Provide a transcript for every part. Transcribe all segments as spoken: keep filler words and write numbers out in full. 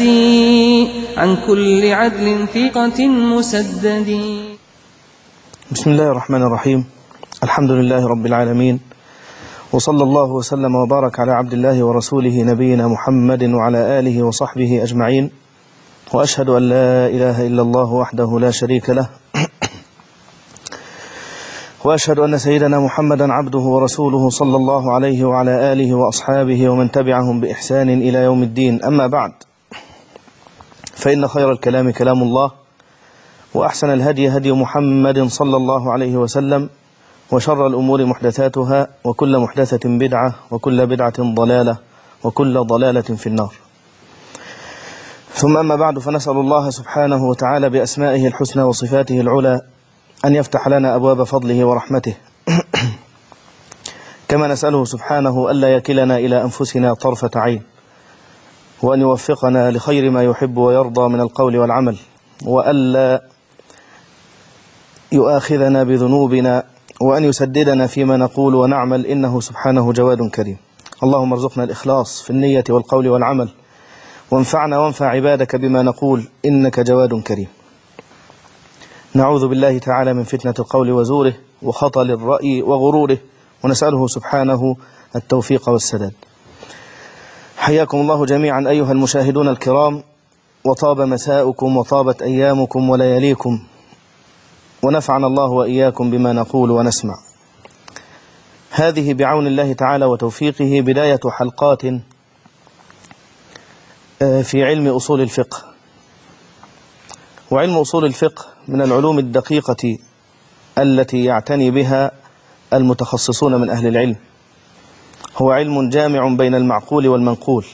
عن كل عدل ثقة مسدد. بسم الله الرحمن الرحيم. الحمد لله رب العالمين، وصلى الله وسلم وبارك على عبد الله ورسوله نبينا محمد وعلى آله وصحبه أجمعين، وأشهد أن لا إله إلا الله وحده لا شريك له، وأشهد أن سيدنا محمدا عبده ورسوله صلى الله عليه وعلى آله وأصحابه ومن تبعهم بإحسان إلى يوم الدين. أما بعد، فإن خير الكلام كلام الله، وأحسن الهدي هدي محمد صلى الله عليه وسلم، وشر الأمور محدثاتها، وكل محدثة بدعة، وكل بدعة ضلالة، وكل ضلالة في النار. ثم أما بعد، فنسأل الله سبحانه وتعالى بأسمائه الحسنى وصفاته العلى أن يفتح لنا أبواب فضله ورحمته، كما نسأله سبحانه ألا يكلنا إلى أنفسنا طرفة عين، وأن يوفقنا لخير ما يحب ويرضى من القول والعمل، وألا يؤاخذنا بذنوبنا، وأن يسددنا فيما نقول ونعمل، إنه سبحانه جواد كريم. اللهم ارزقنا الإخلاص في النية والقول والعمل، وانفعنا وانفع عبادك بما نقول، إنك جواد كريم. نعوذ بالله تعالى من فتنة القول وزوره، وخطل الرأي وغروره، ونسأله سبحانه التوفيق والسداد. حياكم الله جميعا أيها المشاهدون الكرام، وطاب مساؤكم وطابت أيامكم ولياليكم، ونفعنا الله وإياكم بما نقول ونسمع. هذه بعون الله تعالى وتوفيقه بداية حلقات في علم أصول الفقه. وعلم أصول الفقه من العلوم الدقيقة التي يعتني بها المتخصصون من أهل العلم. هو علم جامع بين المعقول والمنقول،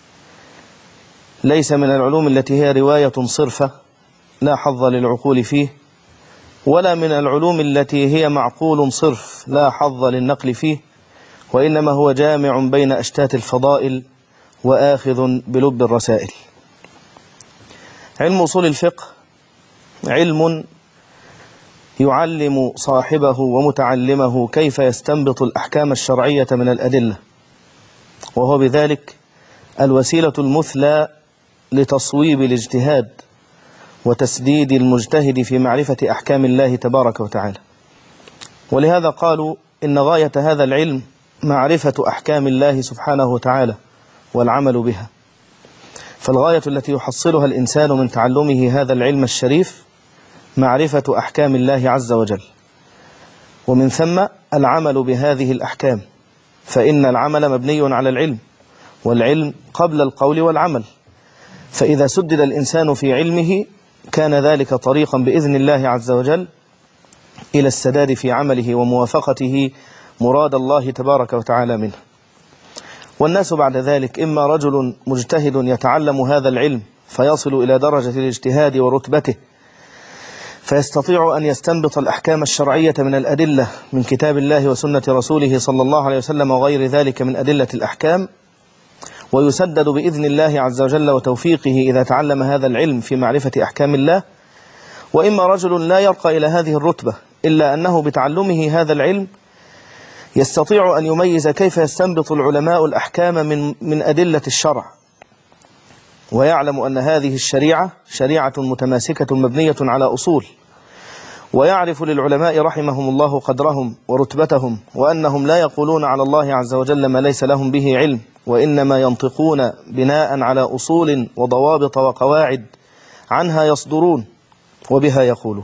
ليس من العلوم التي هي رواية صرفة لا حظ للعقول فيه، ولا من العلوم التي هي معقول صرف لا حظ للنقل فيه، وإنما هو جامع بين أشتات الفضائل وآخذ بلب الرسائل. علم أصول الفقه علم يعلم صاحبه ومتعلمه كيف يستنبط الأحكام الشرعية من الأدلة، وهو بذلك الوسيلة المثلى لتصويب الاجتهاد وتسديد المجتهد في معرفة أحكام الله تبارك وتعالى. ولهذا قالوا إن غاية هذا العلم معرفة أحكام الله سبحانه وتعالى والعمل بها. فالغاية التي يحصلها الإنسان من تعلمه هذا العلم الشريف معرفة أحكام الله عز وجل، ومن ثم العمل بهذه الأحكام، فإن العمل مبني على العلم، والعلم قبل القول والعمل. فإذا سدد الإنسان في علمه كان ذلك طريقا بإذن الله عز وجل إلى السداد في عمله وموافقته مراد الله تبارك وتعالى منه. والناس بعد ذلك إما رجل مجتهد يتعلم هذا العلم فيصل إلى درجة الاجتهاد ورتبته، فيستطيع أن يستنبط الأحكام الشرعية من الأدلة من كتاب الله وسنة رسوله صلى الله عليه وسلم وغير ذلك من أدلة الأحكام، ويسدد بإذن الله عز وجل وتوفيقه إذا تعلم هذا العلم في معرفة أحكام الله. وإما رجل لا يرقى إلى هذه الرتبة إلا أنه بتعلمه هذا العلم يستطيع أن يميز كيف يستنبط العلماء الأحكام من من أدلة الشرع، ويعلم أن هذه الشريعة شريعة متماسكة مبنية على أصول، ويعرف للعلماء رحمهم الله قدرهم ورتبتهم، وأنهم لا يقولون على الله عز وجل ما ليس لهم به علم، وإنما ينطقون بناء على أصول وضوابط وقواعد عنها يصدرون وبها يقولون.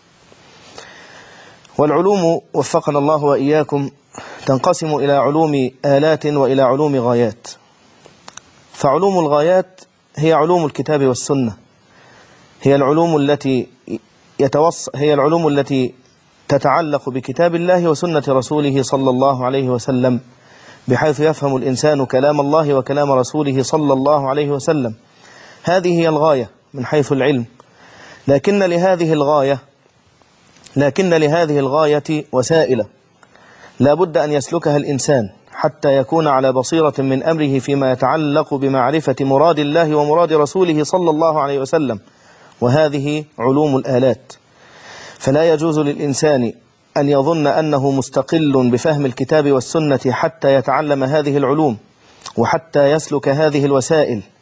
والعلوم وفقنا الله وإياكم تنقسم إلى علوم آلات وإلى علوم غايات. فعلوم الغايات هي علوم الكتاب والسنة، هي العلوم التي يتوص هي العلوم التي تتعلق بكتاب الله وسنة رسوله صلى الله عليه وسلم، بحيث يفهم الإنسان كلام الله وكلام رسوله صلى الله عليه وسلم. هذه هي الغاية من حيث العلم، لكن لهذه الغاية لكن لهذه الغاية وسائل لا بد أن يسلكها الإنسان حتى يكون على بصيرة من أمره فيما يتعلق بمعرفة مراد الله ومراد رسوله صلى الله عليه وسلم، وهذه علوم الآلات. فلا يجوز للإنسان أن يظن أنه مستقل بفهم الكتاب والسنة حتى يتعلم هذه العلوم وحتى يسلك هذه الوسائل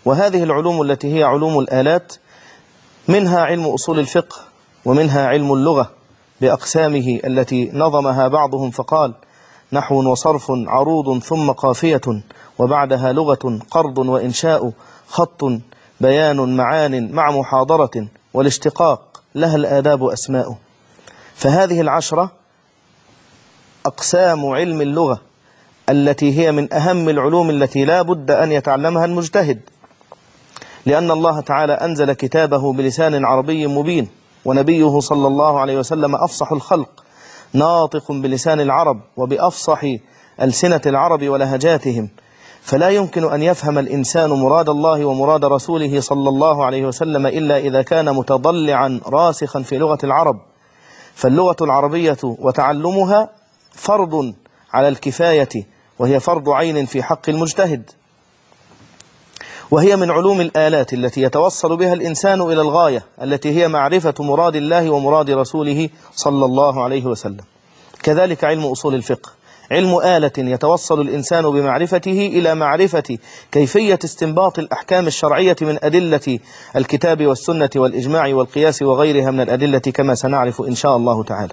وهذه العلوم التي هي علوم الآلات منها علم أصول الفقه ومنها علم اللغة بأقسامه التي نظمها بعضهم فقال: نحو وصرف عروض ثم قافية وبعدها لغة قرض وإنشاء خط بيان معان مع محاضرة والاشتقاق لها الآداب أسماء. فهذه العشرة أقسام علم اللغة التي هي من أهم العلوم التي لا بد أن يتعلمها المجتهد، لأن الله تعالى أنزل كتابه بلسان عربي مبين، ونبيه صلى الله عليه وسلم أفصح الخلق ناطق بلسان العرب وبأفصح ألسنة العرب ولهجاتهم، فلا يمكن أن يفهم الإنسان مراد الله ومراد رسوله صلى الله عليه وسلم إلا إذا كان متضلعا راسخا في لغة العرب. فاللغة العربية وتعلمها فرض على الكفاية، وهي فرض عين في حق المجتهد، وهي من علوم الآلات التي يتوصل بها الإنسان إلى الغاية التي هي معرفة مراد الله ومراد رسوله صلى الله عليه وسلم. كذلك علم أصول الفقه علم آلة يتوصل الإنسان بمعرفته إلى معرفة كيفية استنباط الأحكام الشرعية من أدلة الكتاب والسنة والإجماع والقياس وغيرها من الأدلة كما سنعرف إن شاء الله تعالى.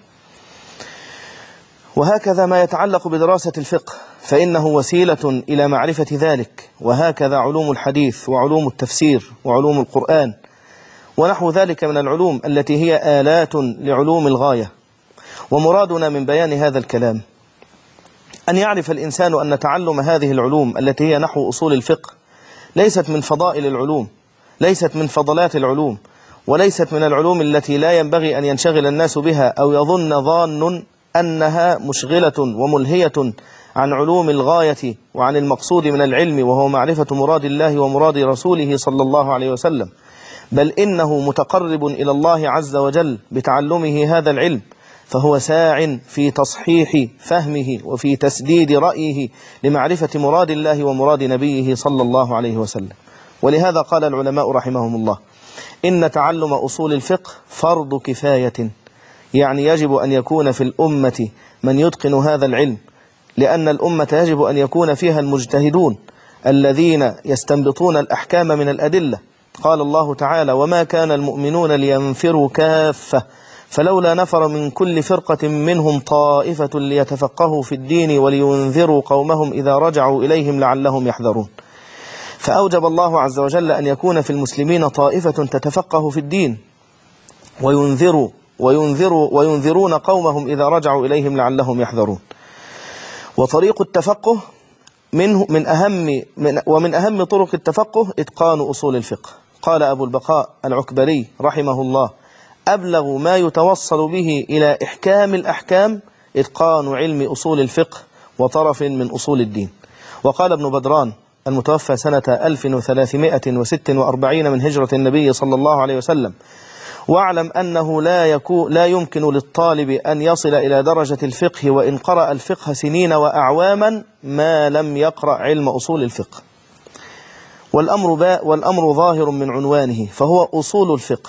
وهكذا ما يتعلق بدراسة الفقه فإنه وسيلة إلى معرفة ذلك، وهكذا علوم الحديث وعلوم التفسير وعلوم القرآن ونحو ذلك من العلوم التي هي آلات لعلوم الغاية. ومرادنا من بيان هذا الكلام أن يعرف الإنسان أن تعلم هذه العلوم التي هي نحو أصول الفقه ليست من فضائل العلوم، ليست من فضلات العلوم، وليست من العلوم التي لا ينبغي أن ينشغل الناس بها أو يظن ظان أنها مشغلة وملهية عن علوم الغاية وعن المقصود من العلم، وهو معرفة مراد الله ومراد رسوله صلى الله عليه وسلم، بل إنه متقرب إلى الله عز وجل بتعلمه هذا العلم، فهو ساع في تصحيح فهمه وفي تسديد رأيه لمعرفة مراد الله ومراد نبيه صلى الله عليه وسلم. ولهذا قال العلماء رحمهم الله: إن تعلم أصول الفقه فرض كفاية، يعني يجب أن يكون في الأمة من يتقن هذا العلم، لأن الأمة يجب أن يكون فيها المجتهدون الذين يستنبطون الأحكام من الأدلة. قال الله تعالى: وما كان المؤمنون لينفروا كافة فلولا نفر من كل فرقة منهم طائفة ليتفقهوا في الدين ولينذروا قومهم إذا رجعوا إليهم لعلهم يحذرون. فأوجب الله عز وجل أن يكون في المسلمين طائفة تتفقه في الدين وينذروا وينذروا وينذرون قومهم إذا رجعوا إليهم لعلهم يحذرون. وطريق التفقه منه من أهم من ومن أهم طرق التفقه إتقان أصول الفقه. قال أبو البقاء العكبري رحمه الله: أبلغ ما يتوصل به إلى إحكام الأحكام إتقان علم أصول الفقه وطرف من أصول الدين. وقال ابن بدران المتوفى سنة ألف وثلاثمائة وستة وأربعين من هجرة النبي صلى الله عليه وسلم: واعلم أنه لا, يكون لا يمكن للطالب أن يصل إلى درجة الفقه وإن قرأ الفقه سنين وأعواما ما لم يقرأ علم أصول الفقه. والأمر, باء والأمر ظاهر من عنوانه، فهو أصول الفقه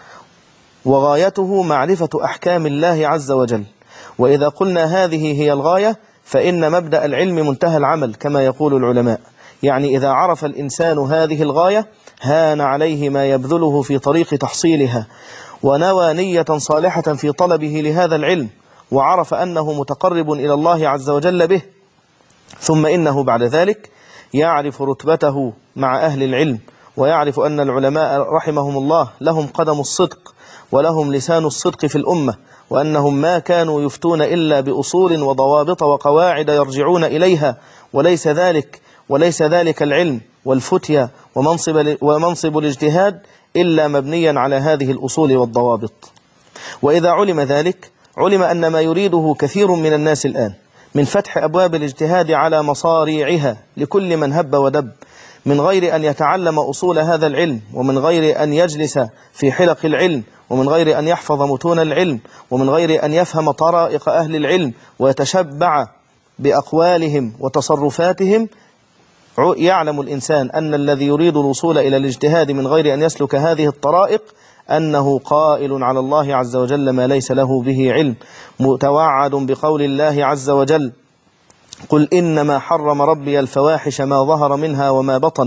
وغايته معرفة أحكام الله عز وجل. وإذا قلنا هذه هي الغاية فإن مبدأ العلم منتهى العمل كما يقول العلماء، يعني إذا عرف الإنسان هذه الغاية هان عليه ما يبذله في طريق تحصيلها، ونوى نية صالحة في طلبه لهذا العلم، وعرف أنه متقرب إلى الله عز وجل به، ثم إنه بعد ذلك يعرف رتبته مع أهل العلم، ويعرف أن العلماء رحمهم الله لهم قدم الصدق ولهم لسان الصدق في الأمة، وأنهم ما كانوا يفتون إلا بأصول وضوابط وقواعد يرجعون إليها، وليس ذلك وليس ذلك العلم والفتية ومنصب, ومنصب الاجتهاد إلا مبنيا على هذه الأصول والضوابط. وإذا علم ذلك علم أن ما يريده كثير من الناس الآن من فتح أبواب الاجتهاد على مصاريعها لكل من هب ودب، من غير أن يتعلم أصول هذا العلم، ومن غير أن يجلس في حلق العلم، ومن غير أن يحفظ متون العلم، ومن غير أن يفهم طرائق أهل العلم ويتشبع بأقوالهم وتصرفاتهم، يعلم الإنسان أن الذي يريد الوصول إلى الاجتهاد من غير أن يسلك هذه الطرائق أنه قائل على الله عز وجل ما ليس له به علم، متوعد بقول الله عز وجل: قل إنما حرم ربي الفواحش ما ظهر منها وما بطن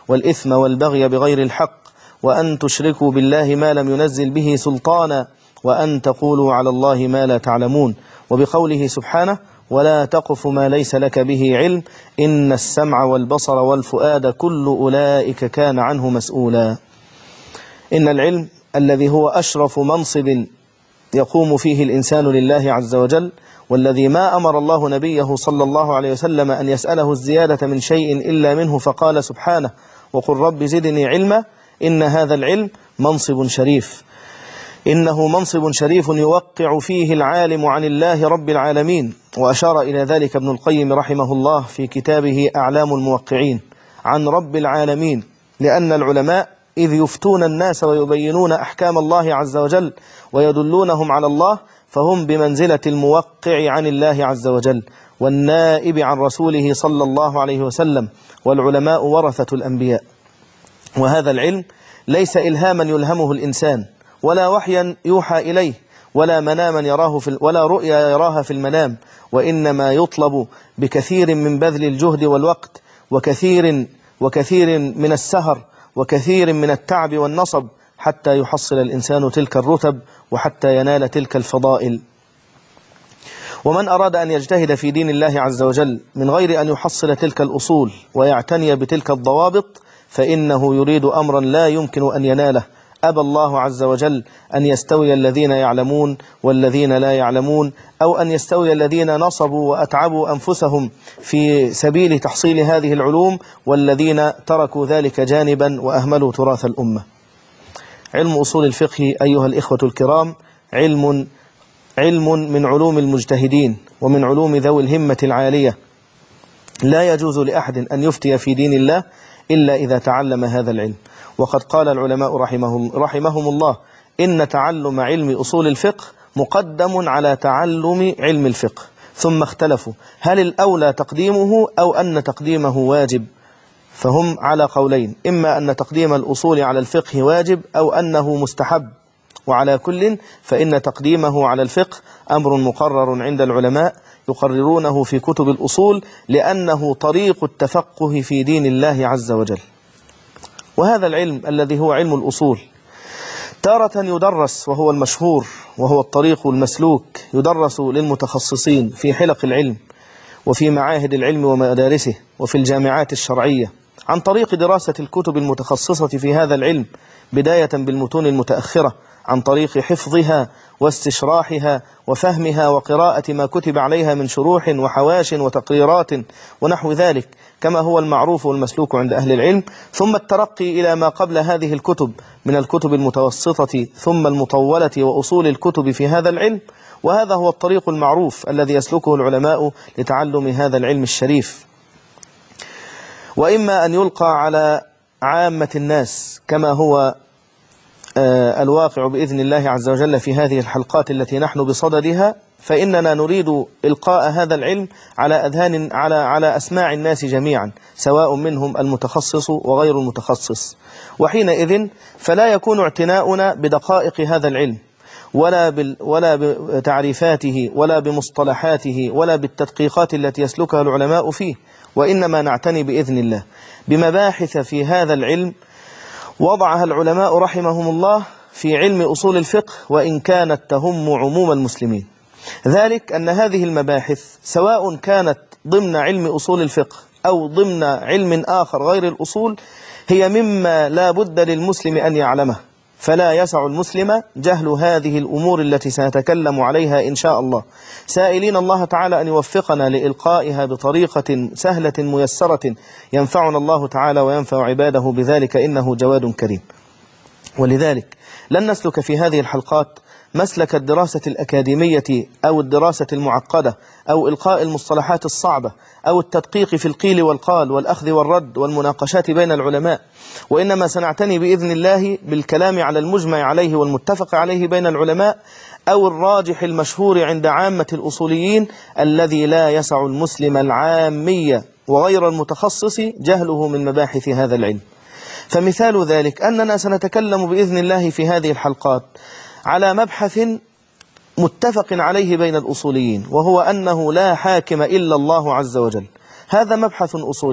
والإثم والبغي بغير الحق، وأن تشركوا بالله ما لم ينزل به سلطانا، وأن تقولوا على الله ما لا تعلمون. وبقوله سبحانه: ولا تقف ما ليس لك به علم إن السمع والبصر والفؤاد كل أولئك كان عنه مسؤولا. إن العلم الذي هو أشرف منصب يقوم فيه الإنسان لله عز وجل، والذي ما أمر الله نبيه صلى الله عليه وسلم أن يسأله الزيادة من شيء إلا منه، فقال سبحانه: وقل رب زدني علما. إن هذا العلم منصب شريف، إنه منصب شريف يوقع فيه العالم عن الله رب العالمين. وأشار إلى ذلك ابن القيم رحمه الله في كتابه أعلام الموقعين عن رب العالمين، لأن العلماء إذ يفتون الناس ويبينون أحكام الله عز وجل ويدلونهم على الله، فهم بمنزلة الموقع عن الله عز وجل والنائب عن رسوله صلى الله عليه وسلم، والعلماء ورثة الأنبياء. وهذا العلم ليس إلهاما يلهمه الإنسان، ولا وحيا يوحى إليه، ولا مناما يراه في ولا رؤيا يراها في المنام، وإنما يطلب بكثير من بذل الجهد والوقت، وكثير وكثير من السهر، وكثير من التعب والنصب، حتى يحصل الإنسان تلك الرتب وحتى ينال تلك الفضائل. ومن أراد أن يجتهد في دين الله عز وجل من غير أن يحصل تلك الأصول ويعتني بتلك الضوابط، فإنه يريد أمرا لا يمكن أن يناله. أبى الله عز وجل أن يستوي الذين يعلمون والذين لا يعلمون، أو أن يستوي الذين نصبوا وأتعبوا أنفسهم في سبيل تحصيل هذه العلوم والذين تركوا ذلك جانبا وأهملوا تراث الأمة. علم أصول الفقه أيها الإخوة الكرام علم علم من علوم المجتهدين ومن علوم ذوي الهمة العالية، لا يجوز لأحد أن يفتي في دين الله إلا إذا تعلم هذا العلم. وقد قال العلماء رحمهم, رحمهم الله: إن تعلم علم أصول الفقه مقدم على تعلم علم الفقه. ثم اختلفوا هل الأولى تقديمه أو أن تقديمه واجب، فهم على قولين: إما أن تقديم الأصول على الفقه واجب أو أنه مستحب. وعلى كل فإن تقديمه على الفقه أمر مقرر عند العلماء يقررونه في كتب الأصول، لأنه طريق التفقه في دين الله عز وجل. وهذا العلم الذي هو علم الأصول تارة يدرس، وهو المشهور وهو الطريق المسلوك، يدرس للمتخصصين في حلق العلم وفي معاهد العلم ومدارسه وفي الجامعات الشرعية، عن طريق دراسة الكتب المتخصصة في هذا العلم، بداية بالمتون المتأخرة، عن طريق حفظها واستشراحها وفهمها وقراءة ما كتب عليها من شروح وحواش وتقريرات ونحو ذلك، كما هو المعروف والمسلوك عند أهل العلم، ثم الترقي إلى ما قبل هذه الكتب من الكتب المتوسطة ثم المطولة وأصول الكتب في هذا العلم. وهذا هو الطريق المعروف الذي يسلكه العلماء لتعلم هذا العلم الشريف. وإما أن يلقى على عامة الناس كما هو الواقع بإذن الله عز وجل في هذه الحلقات التي نحن بصددها، فإننا نريد إلقاء هذا العلم على أذهان على على أسماع الناس جميعا، سواء منهم المتخصص وغير المتخصص. وحينئذ فلا يكون اعتناؤنا بدقائق هذا العلم ولا بال ولا بتعريفاته ولا بمصطلحاته ولا بالتدقيقات التي يسلكها العلماء فيه، وإنما نعتني بإذن الله بمباحث في هذا العلم وضعها العلماء رحمهم الله في علم أصول الفقه، وإن كانت تهم عموم المسلمين. ذلك أن هذه المباحث سواء كانت ضمن علم أصول الفقه أو ضمن علم آخر غير الأصول، هي مما لا بد للمسلم أن يعلمه، فلا يسع المسلم جهل هذه الأمور التي سنتكلم عليها إن شاء الله، سائلين الله تعالى أن يوفقنا لإلقائها بطريقة سهلة ميسرة ينفعنا الله تعالى وينفع عباده بذلك، إنه جواد كريم. ولذلك لن نسلك في هذه الحلقات مسلك الدراسة الأكاديمية أو الدراسة المعقدة أو إلقاء المصطلحات الصعبة أو التدقيق في القيل والقال والأخذ والرد والمناقشات بين العلماء، وإنما سنعتني بإذن الله بالكلام على المجمع عليه والمتفق عليه بين العلماء، أو الراجح المشهور عند عامة الأصوليين الذي لا يسع المسلم العامي وغير المتخصص جهله من مباحث هذا العلم. فمثال ذلك أننا سنتكلم بإذن الله في هذه الحلقات على مبحث متفق عليه بين الأصوليين، وهو أنه لا حاكم إلا الله عز وجل. هذا مبحث أصولي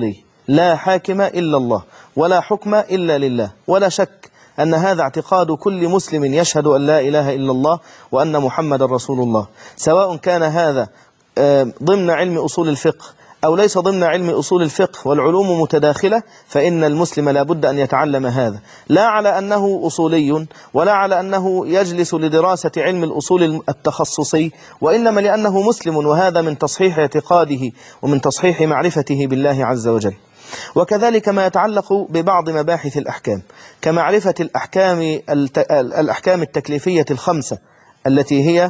لا حاكم إلا الله ولا حكم إلا لله. ولا شك أن هذا اعتقاد كل مسلم يشهد أن لا إله إلا الله وأن محمد رسول الله، سواء كان هذا ضمن علم أصول الفقه أو ليس ضمن علم أصول الفقه والعلوم متداخلة، فإن المسلم لا بد أن يتعلم هذا، لا على أنه أصولي ولا على أنه يجلس لدراسة علم الأصول التخصصي، وإنما لأنه مسلم، وهذا من تصحيح اعتقاده ومن تصحيح معرفته بالله عز وجل. وكذلك ما يتعلق ببعض مباحث الأحكام كمعرفة الأحكام الأحكام التكليفية الخمسة التي هي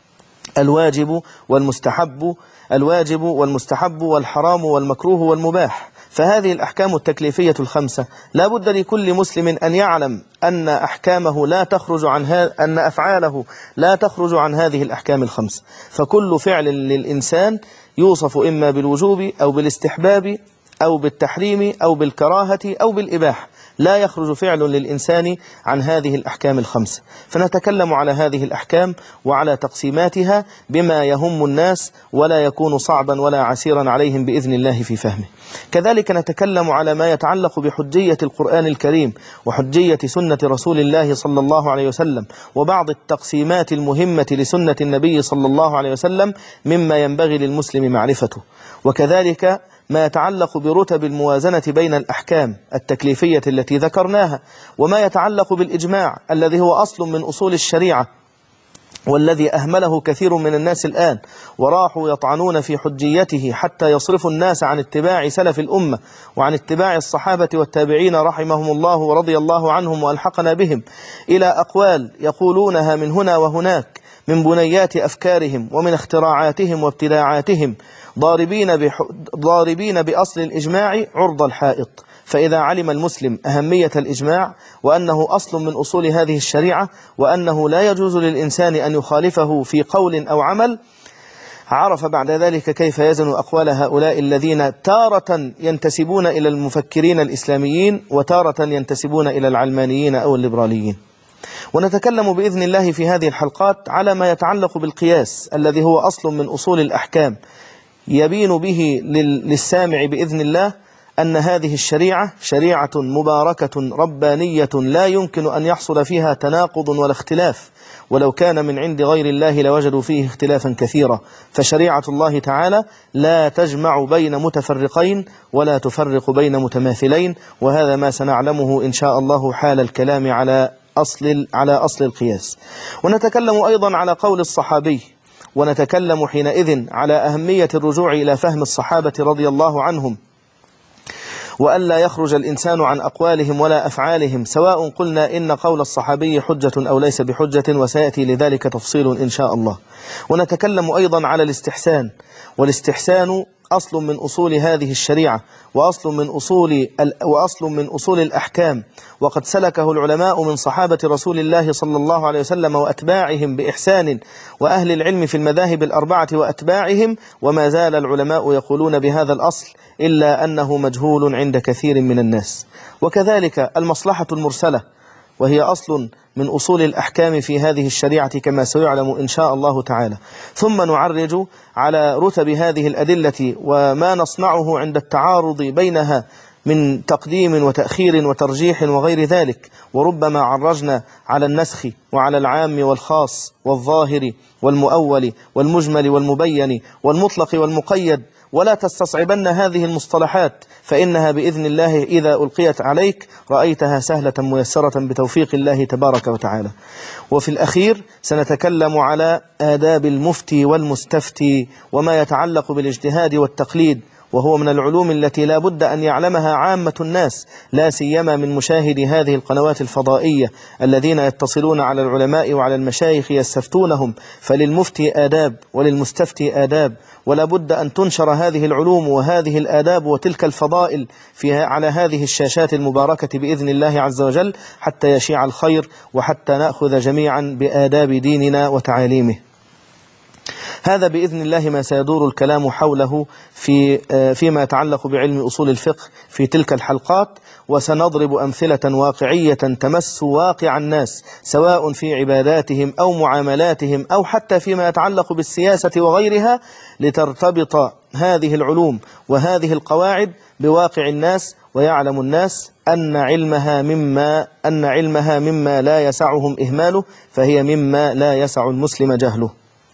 الواجب والمستحب الواجب والمستحب والحرام والمكروه والمباح. فهذه الأحكام التكليفية الخمسة لا بد لكل مسلم أن يعلم أن أحكامه لا تخرج عن ها... أن أفعاله لا تخرج عن هذه الأحكام الخمسة. فكل فعل للإنسان يوصف إما بالوجوب أو بالاستحباب أو بالتحريم أو بالكراهة أو بالإباحة، لا يخرج فعل للإنسان عن هذه الأحكام الخمسة. فنتكلم على هذه الأحكام وعلى تقسيماتها بما يهم الناس ولا يكون صعبا ولا عسيرا عليهم بإذن الله في فهمه. كذلك نتكلم على ما يتعلق بحجية القرآن الكريم وحجية سنة رسول الله صلى الله عليه وسلم، وبعض التقسيمات المهمة لسنة النبي صلى الله عليه وسلم مما ينبغي للمسلم معرفته. وكذلك ما يتعلق برتب الموازنة بين الأحكام التكليفية التي ذكرناها، وما يتعلق بالإجماع الذي هو أصل من أصول الشريعة والذي أهمله كثير من الناس الآن، وراحوا يطعنون في حجيته حتى يصرفوا الناس عن اتباع سلف الأمة وعن اتباع الصحابة والتابعين رحمهم الله ورضي الله عنهم وألحقنا بهم، إلى أقوال يقولونها من هنا وهناك من بنيات أفكارهم ومن اختراعاتهم وابتداعاتهم، ضاربين, بح... ضاربين بأصل الإجماع عرض الحائط. فإذا علم المسلم أهمية الإجماع وأنه أصل من أصول هذه الشريعة وأنه لا يجوز للإنسان أن يخالفه في قول أو عمل، عرف بعد ذلك كيف يزن أقوال هؤلاء الذين تارة ينتسبون إلى المفكرين الإسلاميين وتارة ينتسبون إلى العلمانيين أو الليبراليين. ونتكلم بإذن الله في هذه الحلقات على ما يتعلق بالقياس الذي هو أصل من أصول الأحكام، يبين به للسامع بإذن الله أن هذه الشريعة شريعة مباركة ربانية لا يمكن أن يحصل فيها تناقض ولا اختلاف، ولو كان من عند غير الله لوجدوا فيه اختلافا كثيرا. فشريعة الله تعالى لا تجمع بين متفرقين ولا تفرق بين متماثلين، وهذا ما سنعلمه إن شاء الله حال الكلام على أصل على أصل القياس. ونتكلم أيضا على قول الصحابي، ونتكلم حينئذ على أهمية الرجوع إلى فهم الصحابة رضي الله عنهم، وألا يخرج الإنسان عن أقوالهم ولا أفعالهم، سواء قلنا إن قول الصحابي حجة أو ليس بحجة، وسيأتي لذلك تفصيل إن شاء الله. ونتكلم أيضا على الاستحسان، والاستحسان أصل من أصول هذه الشريعة وأصل من أصول وأصل من أصول الأحكام، وقد سلكه العلماء من صحابة رسول الله صلى الله عليه وسلم وأتباعهم بإحسان، وأهل العلم في المذاهب الأربعة وأتباعهم، وما زال العلماء يقولون بهذا الأصل إلا أنه مجهول عند كثير من الناس. وكذلك المصلحة المرسلة، وهي أصل من أصول الأحكام في هذه الشريعة كما سيعلم إن شاء الله تعالى. ثم نعرج على رتب هذه الأدلة وما نصنعه عند التعارض بينها من تقديم وتأخير وترجيح وغير ذلك، وربما عرجنا على النسخ وعلى العام والخاص والظاهر والمؤول والمجمل والمبين والمطلق والمقيد. ولا تستصعبن هذه المصطلحات، فإنها بإذن الله إذا ألقيت عليك رأيتها سهلة ميسرة بتوفيق الله تبارك وتعالى. وفي الأخير سنتكلم على آداب المفتي والمستفتي وما يتعلق بالاجتهاد والتقليد، وهو من العلوم التي لا بد أن يعلمها عامة الناس، لا سيما من مشاهدي هذه القنوات الفضائية الذين يتصلون على العلماء وعلى المشايخ يستفتونهم. فللمفتي آداب وللمستفتي آداب، ولا بد أن تنشر هذه العلوم وهذه الآداب وتلك الفضائل فيها على هذه الشاشات المباركة بإذن الله عز وجل، حتى يشيع الخير وحتى نأخذ جميعا بآداب ديننا وتعاليمه. هذا بإذن الله ما سيدور الكلام حوله في فيما يتعلق بعلم أصول الفقه في تلك الحلقات، وسنضرب أمثلة واقعية تمس واقع الناس سواء في عباداتهم أو معاملاتهم أو حتى فيما يتعلق بالسياسة وغيرها، لترتبط هذه العلوم وهذه القواعد بواقع الناس، ويعلم الناس أن علمها مما أن علمها مما لا يسعهم إهماله، فهي مما لا يسع المسلم جهله.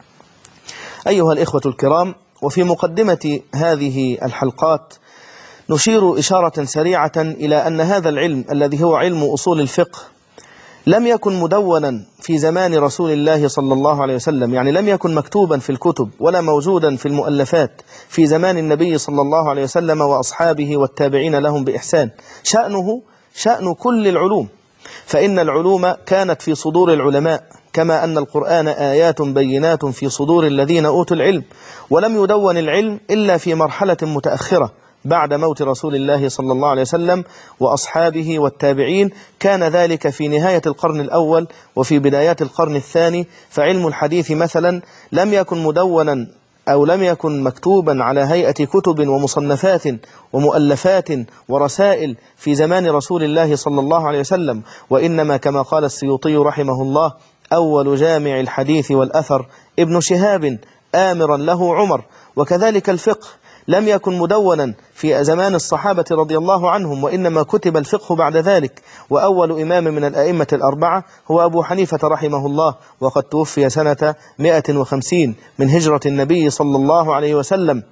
أيها الإخوة الكرام، وفي مقدمة هذه الحلقات نشير إشارة سريعة إلى أن هذا العلم الذي هو علم أصول الفقه لم يكن مدونا في زمان رسول الله صلى الله عليه وسلم، يعني لم يكن مكتوبا في الكتب ولا موجودا في المؤلفات في زمان النبي صلى الله عليه وسلم وأصحابه والتابعين لهم بإحسان. شأنه شأن كل العلوم، فإن العلوم كانت في صدور العلماء، كما أن القرآن آيات بينات في صدور الذين أوتوا العلم، ولم يدون العلم إلا في مرحلة متأخرة بعد موت رسول الله صلى الله عليه وسلم وأصحابه والتابعين. كان ذلك في نهاية القرن الأول وفي بدايات القرن الثاني. فعلم الحديث مثلا لم يكن مدونا أو لم يكن مكتوبا على هيئة كتب ومصنفات ومؤلفات ورسائل في زمان رسول الله صلى الله عليه وسلم، وإنما كما قال السيوطي رحمه الله: أول جامع الحديث والأثر ابن شهاب آمرا له عمر. وكذلك الفقه لم يكن مدونا في زمان الصحابة رضي الله عنهم، وإنما كتب الفقه بعد ذلك. وأول إمام من الأئمة الأربعة هو أبو حنيفة رحمه الله، وقد توفي سنة مئة وخمسين من هجرة النبي صلى الله عليه وسلم،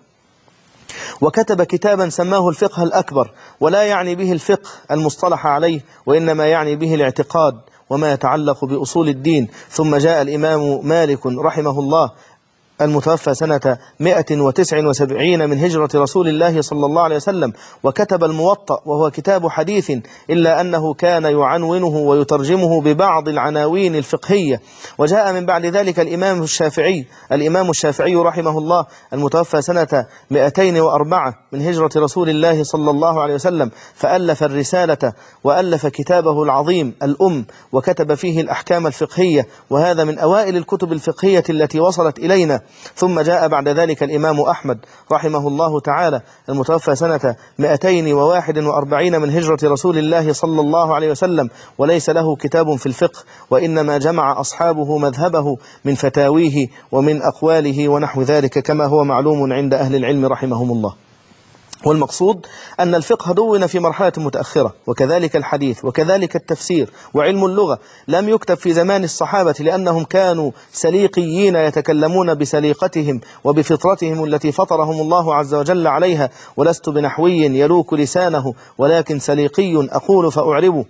وكتب كتابا سماه الفقه الأكبر، ولا يعني به الفقه المصطلح عليه، وإنما يعني به الاعتقاد وما يتعلق بأصول الدين. ثم جاء الإمام مالك رحمه الله المتوفى سنة مئة وتسع وسبعين من هجرة رسول الله صلى الله عليه وسلم، وكتب الموطأ وهو كتاب حديث، إلا أنه كان يعنونه ويترجمه ببعض العناوين الفقهية. وجاء من بعد ذلك الإمام الشافعي الإمام الشافعي رحمه الله المتوفى سنة مئتين وأربعة من هجرة رسول الله صلى الله عليه وسلم، فألف الرسالة وألف كتابه العظيم الأم، وكتب فيه الأحكام الفقهية، وهذا من أوائل الكتب الفقهية التي وصلت إلينا. ثم جاء بعد ذلك الإمام أحمد رحمه الله تعالى المتوفى سنة مئتين وواحد وأربعين من هجرة رسول الله صلى الله عليه وسلم، وليس له كتاب في الفقه، وإنما جمع أصحابه مذهبه من فتاويه ومن أقواله ونحو ذلك، كما هو معلوم عند أهل العلم رحمهم الله. والمقصود أن الفقه دون في مرحلة متأخرة، وكذلك الحديث، وكذلك التفسير، وعلم اللغة لم يكتب في زمان الصحابة، لأنهم كانوا سليقيين يتكلمون بسليقتهم وبفطرتهم التي فطرهم الله عز وجل عليها. ولست بنحوي يلوك لسانه، ولكن سليقي أقول فأعرب.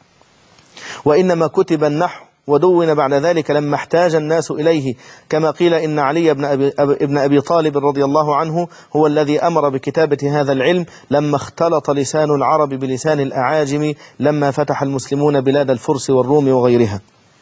وإنما كتب النحو ودون بعد ذلك لما احتاج الناس إليه، كما قيل إن علي بن أبي, ابن أبي طالب رضي الله عنه هو الذي أمر بكتابة هذا العلم لما اختلط لسان العرب بلسان الأعاجم لما فتح المسلمون بلاد الفرس والروم وغيرها.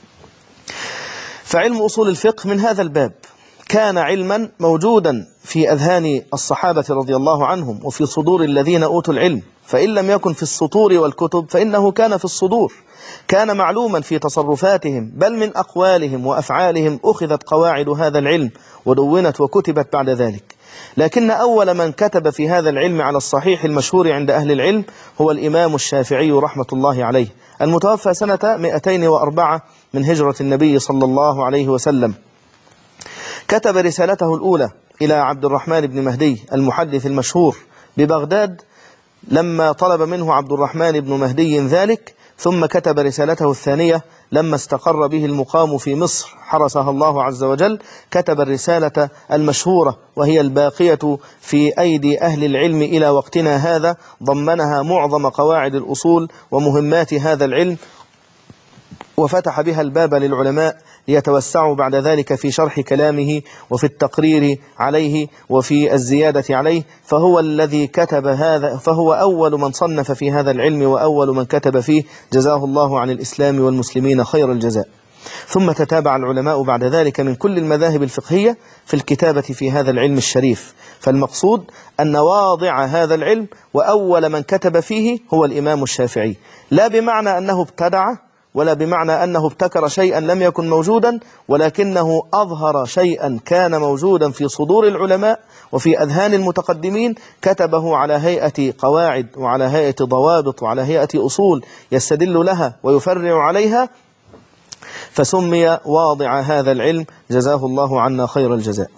فعلم أصول الفقه من هذا الباب كان علما موجودا في أذهان الصحابة رضي الله عنهم وفي صدور الذين أوتوا العلم، فإن لم يكن في السطور والكتب فإنه كان في الصدور. كان معلوما في تصرفاتهم، بل من أقوالهم وأفعالهم أخذت قواعد هذا العلم ودونت وكتبت بعد ذلك. لكن أول من كتب في هذا العلم على الصحيح المشهور عند أهل العلم هو الإمام الشافعي رحمة الله عليه المتوفى سنة مئتين وأربعة من هجرة النبي صلى الله عليه وسلم. كتب رسالته الأولى إلى عبد الرحمن بن مهدي المحدث المشهور ببغداد لما طلب منه عبد الرحمن بن مهدي ذلك، ثم كتب رسالته الثانية لما استقر به المقام في مصر حرسها الله عز وجل. كتب الرسالة المشهورة وهي الباقية في أيدي أهل العلم إلى وقتنا هذا، ضمنها معظم قواعد الأصول ومهمات هذا العلم، وفتح بها الباب للعلماء ليتوسعوا بعد ذلك في شرح كلامه وفي التقرير عليه وفي الزيادة عليه. فهو الذي كتب هذا، فهو أول من صنف في هذا العلم وأول من كتب فيه، جزاه الله عن الإسلام والمسلمين خير الجزاء. ثم تتابع العلماء بعد ذلك من كل المذاهب الفقهية في الكتابة في هذا العلم الشريف. فالمقصود أن واضع هذا العلم وأول من كتب فيه هو الإمام الشافعي، لا بمعنى أنه ابتدع ولا بمعنى أنه ابتكر شيئا لم يكن موجودا، ولكنه أظهر شيئا كان موجودا في صدور العلماء وفي أذهان المتقدمين، كتبه على هيئة قواعد وعلى هيئة ضوابط وعلى هيئة أصول يستدل لها ويفرع عليها، فسمي واضع هذا العلم جزاه الله عنا خير الجزاء.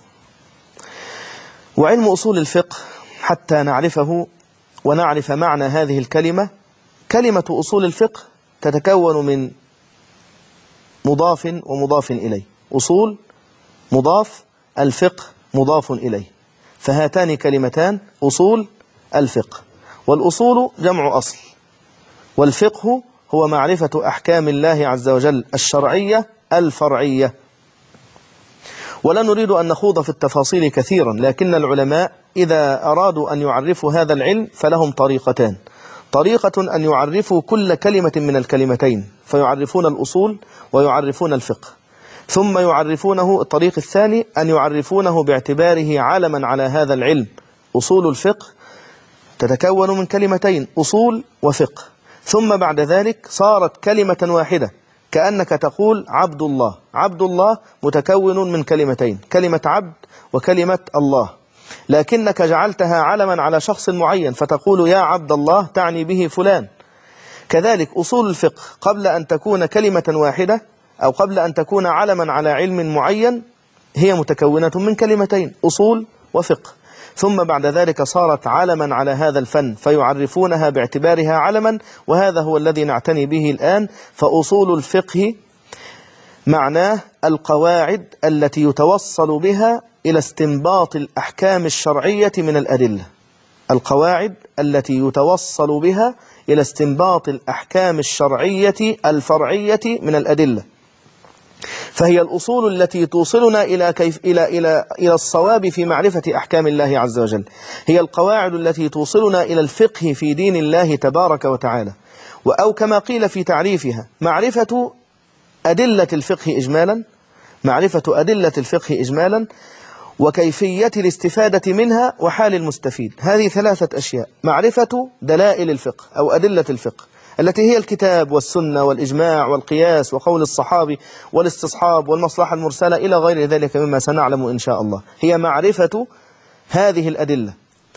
وعلم أصول الفقه حتى نعرفه ونعرف معنى هذه الكلمة، كلمة أصول الفقه تتكون من مضاف ومضاف إليه. أصول مضاف، الفقه مضاف إليه، فهاتان كلمتان أصول الفقه. والأصول جمع أصل، والفقه هو معرفة أحكام الله عز وجل الشرعية الفرعية. ولا نريد أن نخوض في التفاصيل كثيرا، لكن العلماء إذا أرادوا أن يعرفوا هذا العلم فلهم طريقتان. طريقة أن يعرفوا كل كلمة من الكلمتين، فيعرفون الأصول ويعرفون الفقه، ثم يعرفونه الطريق الثاني أن يعرفونه باعتباره علما على هذا العلم. أصول الفقه تتكون من كلمتين، أصول وفقه، ثم بعد ذلك صارت كلمة واحدة، كأنك تقول عبد الله. عبد الله متكون من كلمتين، كلمة عبد وكلمة الله، لكنك جعلتها علما على شخص معين، فتقول يا عبد الله تعني به فلان. كذلك أصول الفقه قبل أن تكون كلمة واحدة أو قبل أن تكون علما على علم معين هي متكونة من كلمتين، أصول وفقه، ثم بعد ذلك صارت علما على هذا الفن فيعرفونها باعتبارها علما، وهذا هو الذي نعتني به الآن. فأصول الفقه معناه القواعد التي يتوصل بها إلى استنباط الأحكام الشرعية من الأدلة. القواعد التي يتوصل بها إلى استنباط الأحكام الشرعية الفرعية من الأدلة، فهي الأصول التي توصلنا إلى كيف إلى إلى إلى الصواب في معرفة أحكام الله عز وجل. هي القواعد التي توصلنا إلى الفقه في دين الله تبارك وتعالى، أو كما قيل في تعريفها معرفة أدلة الفقه إجمالا، معرفة أدلة الفقه إجمالا وكيفية الاستفادة منها وحال المستفيد. هذه ثلاثة أشياء: معرفة دلائل الفقه أو أدلة الفقه التي هي الكتاب والسنة والإجماع والقياس وقول الصحابي والاستصحاب والمصلحة المرسلة إلى غير ذلك مما سنعلم إن شاء الله. هي معرفة هذه الأدلة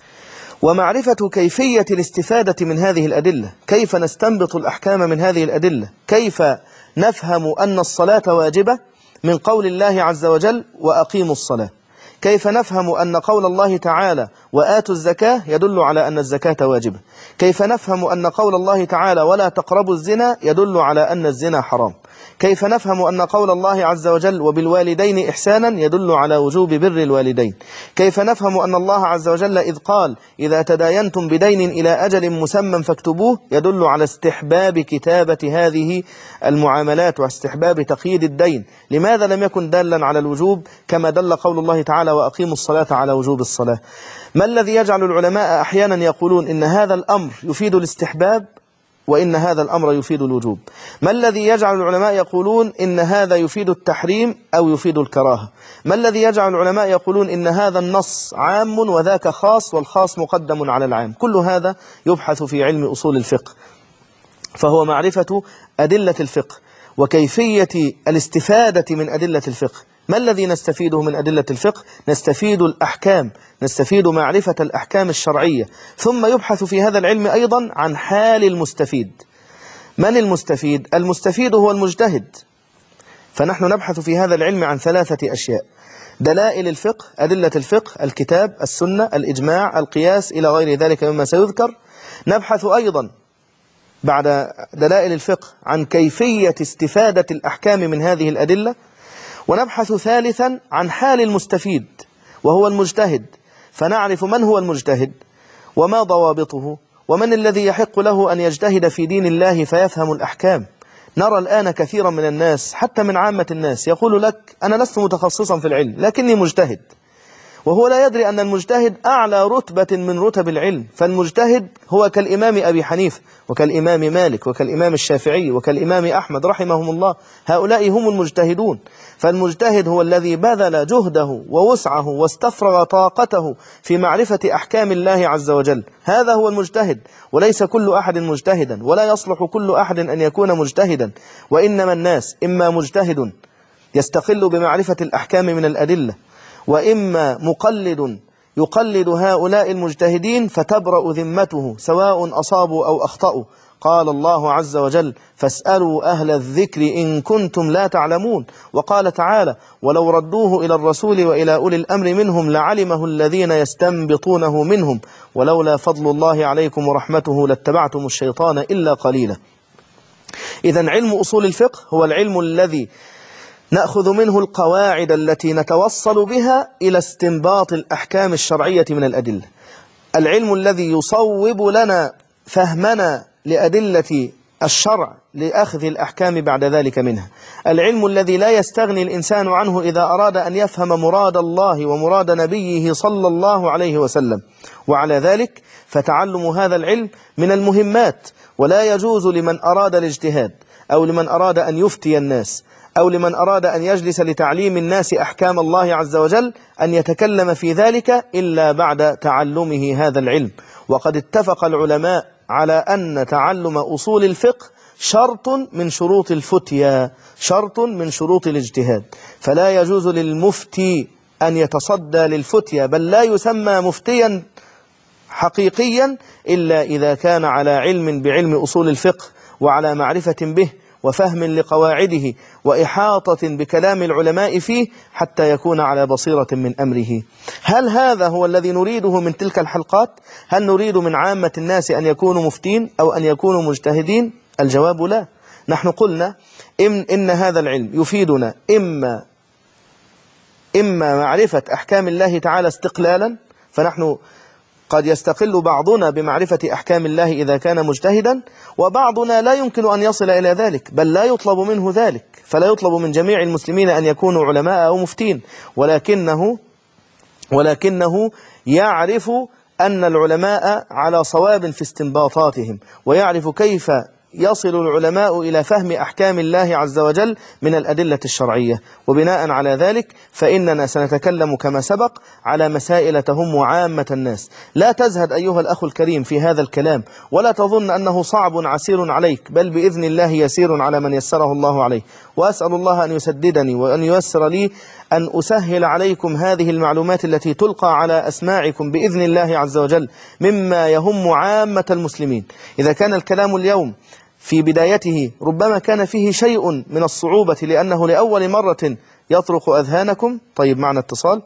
ومعرفة كيفية الاستفادة من هذه الأدلة، كيف نستنبط الأحكام من هذه الأدلة، كيف نفهم أن الصلاة واجبة من قول الله عز وجل وأقيموا الصلاة، كيف نفهم أن قول الله تعالى وآتوا الزكاة يدل على أن الزكاة واجبة، كيف نفهم أن قول الله تعالى ولا تقربوا الزنا يدل على أن الزنا حرام، كيف نفهم أن قول الله عز وجل وبالوالدين إحسانا يدل على وجوب بر الوالدين، كيف نفهم أن الله عز وجل إذ قال إذا تداينتم بدين إلى أجل مسمى فاكتبوه يدل على استحباب كتابة هذه المعاملات واستحباب تقييد الدين. لماذا لم يكن دالا على الوجوب كما دل قول الله تعالى وأقيموا الصلاة على وجوب الصلاة؟ ما الذي يجعل العلماء أحيانا يقولون إن هذا الأمر يفيد الاستحباب وإن هذا الأمر يفيد الوجوب؟ ما الذي يجعل العلماء يقولون إن هذا يفيد التحريم أو يفيد الكراهة؟ ما الذي يجعل العلماء يقولون إن هذا النص عام وذاك خاص والخاص مقدم على العام؟ كل هذا يبحث في علم أصول الفقه، فهو معرفة أدلة الفقه وكيفية الاستفادة من أدلة الفقه. ما الذي نستفيده من أدلة الفقه؟ نستفيد الأحكام، نستفيد معرفة الأحكام الشرعية، ثم يبحث في هذا العلم أيضا عن حال المستفيد. من المستفيد؟ المستفيد هو المجتهد. فنحن نبحث في هذا العلم عن ثلاثة أشياء: دلائل الفقه، أدلة الفقه، الكتاب، السنة، الإجماع، القياس إلى غير ذلك مما سيذكر. نبحث أيضا بعد دلائل الفقه عن كيفية استفادة الأحكام من هذه الأدلة، ونبحث ثالثا عن حال المستفيد وهو المجتهد، فنعرف من هو المجتهد وما ضوابطه ومن الذي يحق له أن يجتهد في دين الله فيفهم الأحكام. نرى الآن كثيرا من الناس حتى من عامة الناس يقول لك أنا لست متخصصا في العلم لكني مجتهد، وهو لا يدري أن المجتهد أعلى رتبة من رتب العلم. فالمجتهد هو كالإمام أبي حنيفة وكالإمام مالك وكالإمام الشافعي وكالإمام أحمد رحمهم الله، هؤلاء هم المجتهدون. فالمجتهد هو الذي بذل جهده ووسعه واستفرغ طاقته في معرفة أحكام الله عز وجل، هذا هو المجتهد. وليس كل أحد مجتهدا، ولا يصلح كل أحد أن يكون مجتهدا، وإنما الناس إما مجتهد يستقل بمعرفة الأحكام من الأدلة، وإما مقلد يقلد هؤلاء المجتهدين فتبرأ ذمته سواء أصابوا أو أخطأوا. قال الله عز وجل: فاسألوا أهل الذكر إن كنتم لا تعلمون. وقال تعالى: ولو ردوه إلى الرسول وإلى أولي الأمر منهم لعلمه الذين يستنبطونه منهم ولولا فضل الله عليكم ورحمته لاتبعتم الشيطان إلا قليلا. إذن علم أصول الفقه هو العلم الذي نأخذ منه القواعد التي نتوصل بها إلى استنباط الأحكام الشرعية من الأدلة، العلم الذي يصوب لنا فهمنا لأدلة الشرع لأخذ الأحكام بعد ذلك منها، العلم الذي لا يستغني الإنسان عنه إذا أراد أن يفهم مراد الله ومراد نبيه صلى الله عليه وسلم. وعلى ذلك فتعلم هذا العلم من المهمات، ولا يجوز لمن أراد الاجتهاد أو لمن أراد أن يفتي الناس أو لمن أراد أن يجلس لتعليم الناس أحكام الله عز وجل أن يتكلم في ذلك إلا بعد تعلمه هذا العلم. وقد اتفق العلماء على أن تعلم أصول الفقه شرط من شروط الفتيا، شرط من شروط الاجتهاد، فلا يجوز للمفتي أن يتصدى للفتيا، بل لا يسمى مفتيا حقيقيا إلا إذا كان على علم بعلم أصول الفقه وعلى معرفة به وفهم لقواعده وإحاطة بكلام العلماء فيه حتى يكون على بصيرة من أمره. هل هذا هو الذي نريده من تلك الحلقات؟ هل نريد من عامة الناس أن يكونوا مفتين أو أن يكونوا مجتهدين؟ الجواب لا. نحن قلنا إن, إن هذا العلم يفيدنا إما إما معرفة أحكام الله تعالى استقلالا، فنحن قد يستقل بعضنا بمعرفة أحكام الله إذا كان مجتهدا، وبعضنا لا يمكن أن يصل إلى ذلك، بل لا يطلب منه ذلك، فلا يطلب من جميع المسلمين أن يكونوا علماء أو مفتين، ولكنه ولكنه يعرف أن العلماء على صواب في استنباطاتهم، ويعرف كيف يصل العلماء إلى فهم أحكام الله عز وجل من الأدلة الشرعية. وبناء على ذلك فإننا سنتكلم كما سبق على مسائل تهم عامة الناس. لا تزهد أيها الأخ الكريم في هذا الكلام، ولا تظن أنه صعب عسير عليك، بل بإذن الله يسير على من يسره الله عليه. وأسأل الله أن يسددني وأن ييسر لي أن أسهل عليكم هذه المعلومات التي تلقى على أسماعكم بإذن الله عز وجل مما يهم عامة المسلمين. إذا كان الكلام اليوم في بدايته ربما كان فيه شيء من الصعوبة لأنه لأول مرة يطرق أذهانكم. طيب، معنا اتصال.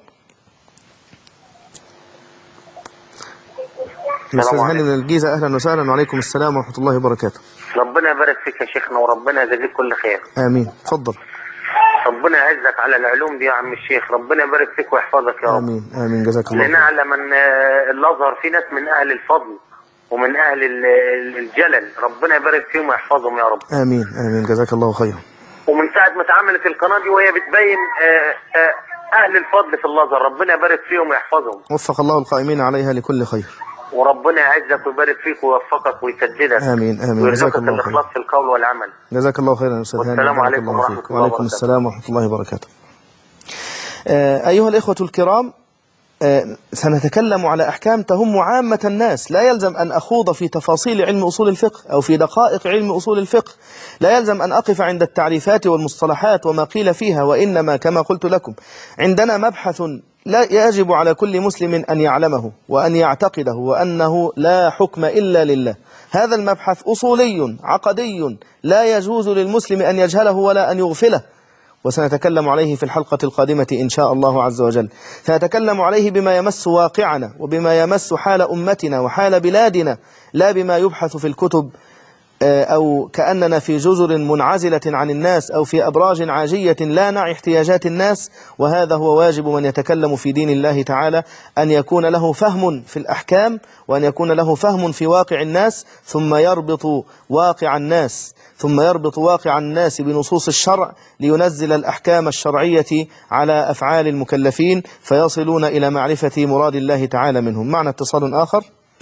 أستاذ هاني من الجيزة، أهلا وسهلا. وعليكم السلام ورحمة الله وبركاته. ربنا يبارك فيك يا شيخنا، وربنا يجزيك كل خير. آمين. تفضل. ربنا يعزك على العلوم دي يا عم الشيخ، ربنا يبارك فيك ويحفظك يا رب. آمين آمين، جزاك الله خير. لنعلم أن الأزهر في ناس من أهل الفضل ومن أهل الجلل، ربنا يبارك فيهم ويحفظهم يا رب. آمين آمين، جزاك الله خير. ومن ساعة ما اتعملت القناة دي وهي بتبين أهل الفضل في الأزهر، ربنا يبارك فيهم ويحفظهم. وفق الله القائمين عليها لكل خير. وربنا يعزك ويبارك فيك ويوفقك ويسددك. آمين آمين، جزاك الله خير. الإخلاص في القول والعمل. جزاك الله خيرا يا أستاذ هاني. والسلام عليكم ورحمة الله وبركاته. وعليكم السلام ورحمة الله وبركاته. أيها الإخوة الكرام، سنتكلم على أحكام تهم عامة الناس. لا يلزم أن أخوض في تفاصيل علم أصول الفقه أو في دقائق علم أصول الفقه، لا يلزم أن أقف عند التعريفات والمصطلحات وما قيل فيها، وإنما كما قلت لكم عندنا مبحث لا يجب على كل مسلم أن يعلمه وأن يعتقده، وأنه لا حكم إلا لله. هذا المبحث أصولي عقدي لا يجوز للمسلم أن يجهله ولا أن يغفله، وسنتكلم عليه في الحلقة القادمة إن شاء الله عز وجل. سنتكلم عليه بما يمس واقعنا وبما يمس حال أمتنا وحال بلادنا، لا بما يبحث في الكتب أو كأننا في جزر منعزلة عن الناس أو في أبراج عاجية لا نعي احتياجات الناس. وهذا هو واجب من يتكلم في دين الله تعالى، أن يكون له فهم في الأحكام، وأن يكون له فهم في واقع الناس، ثم يربط واقع الناس ثم يربط واقع الناس بنصوص الشرع لينزل الأحكام الشرعية على أفعال المكلفين، فيصلون إلى معرفة مراد الله تعالى منهم. معنا اتصال آخر.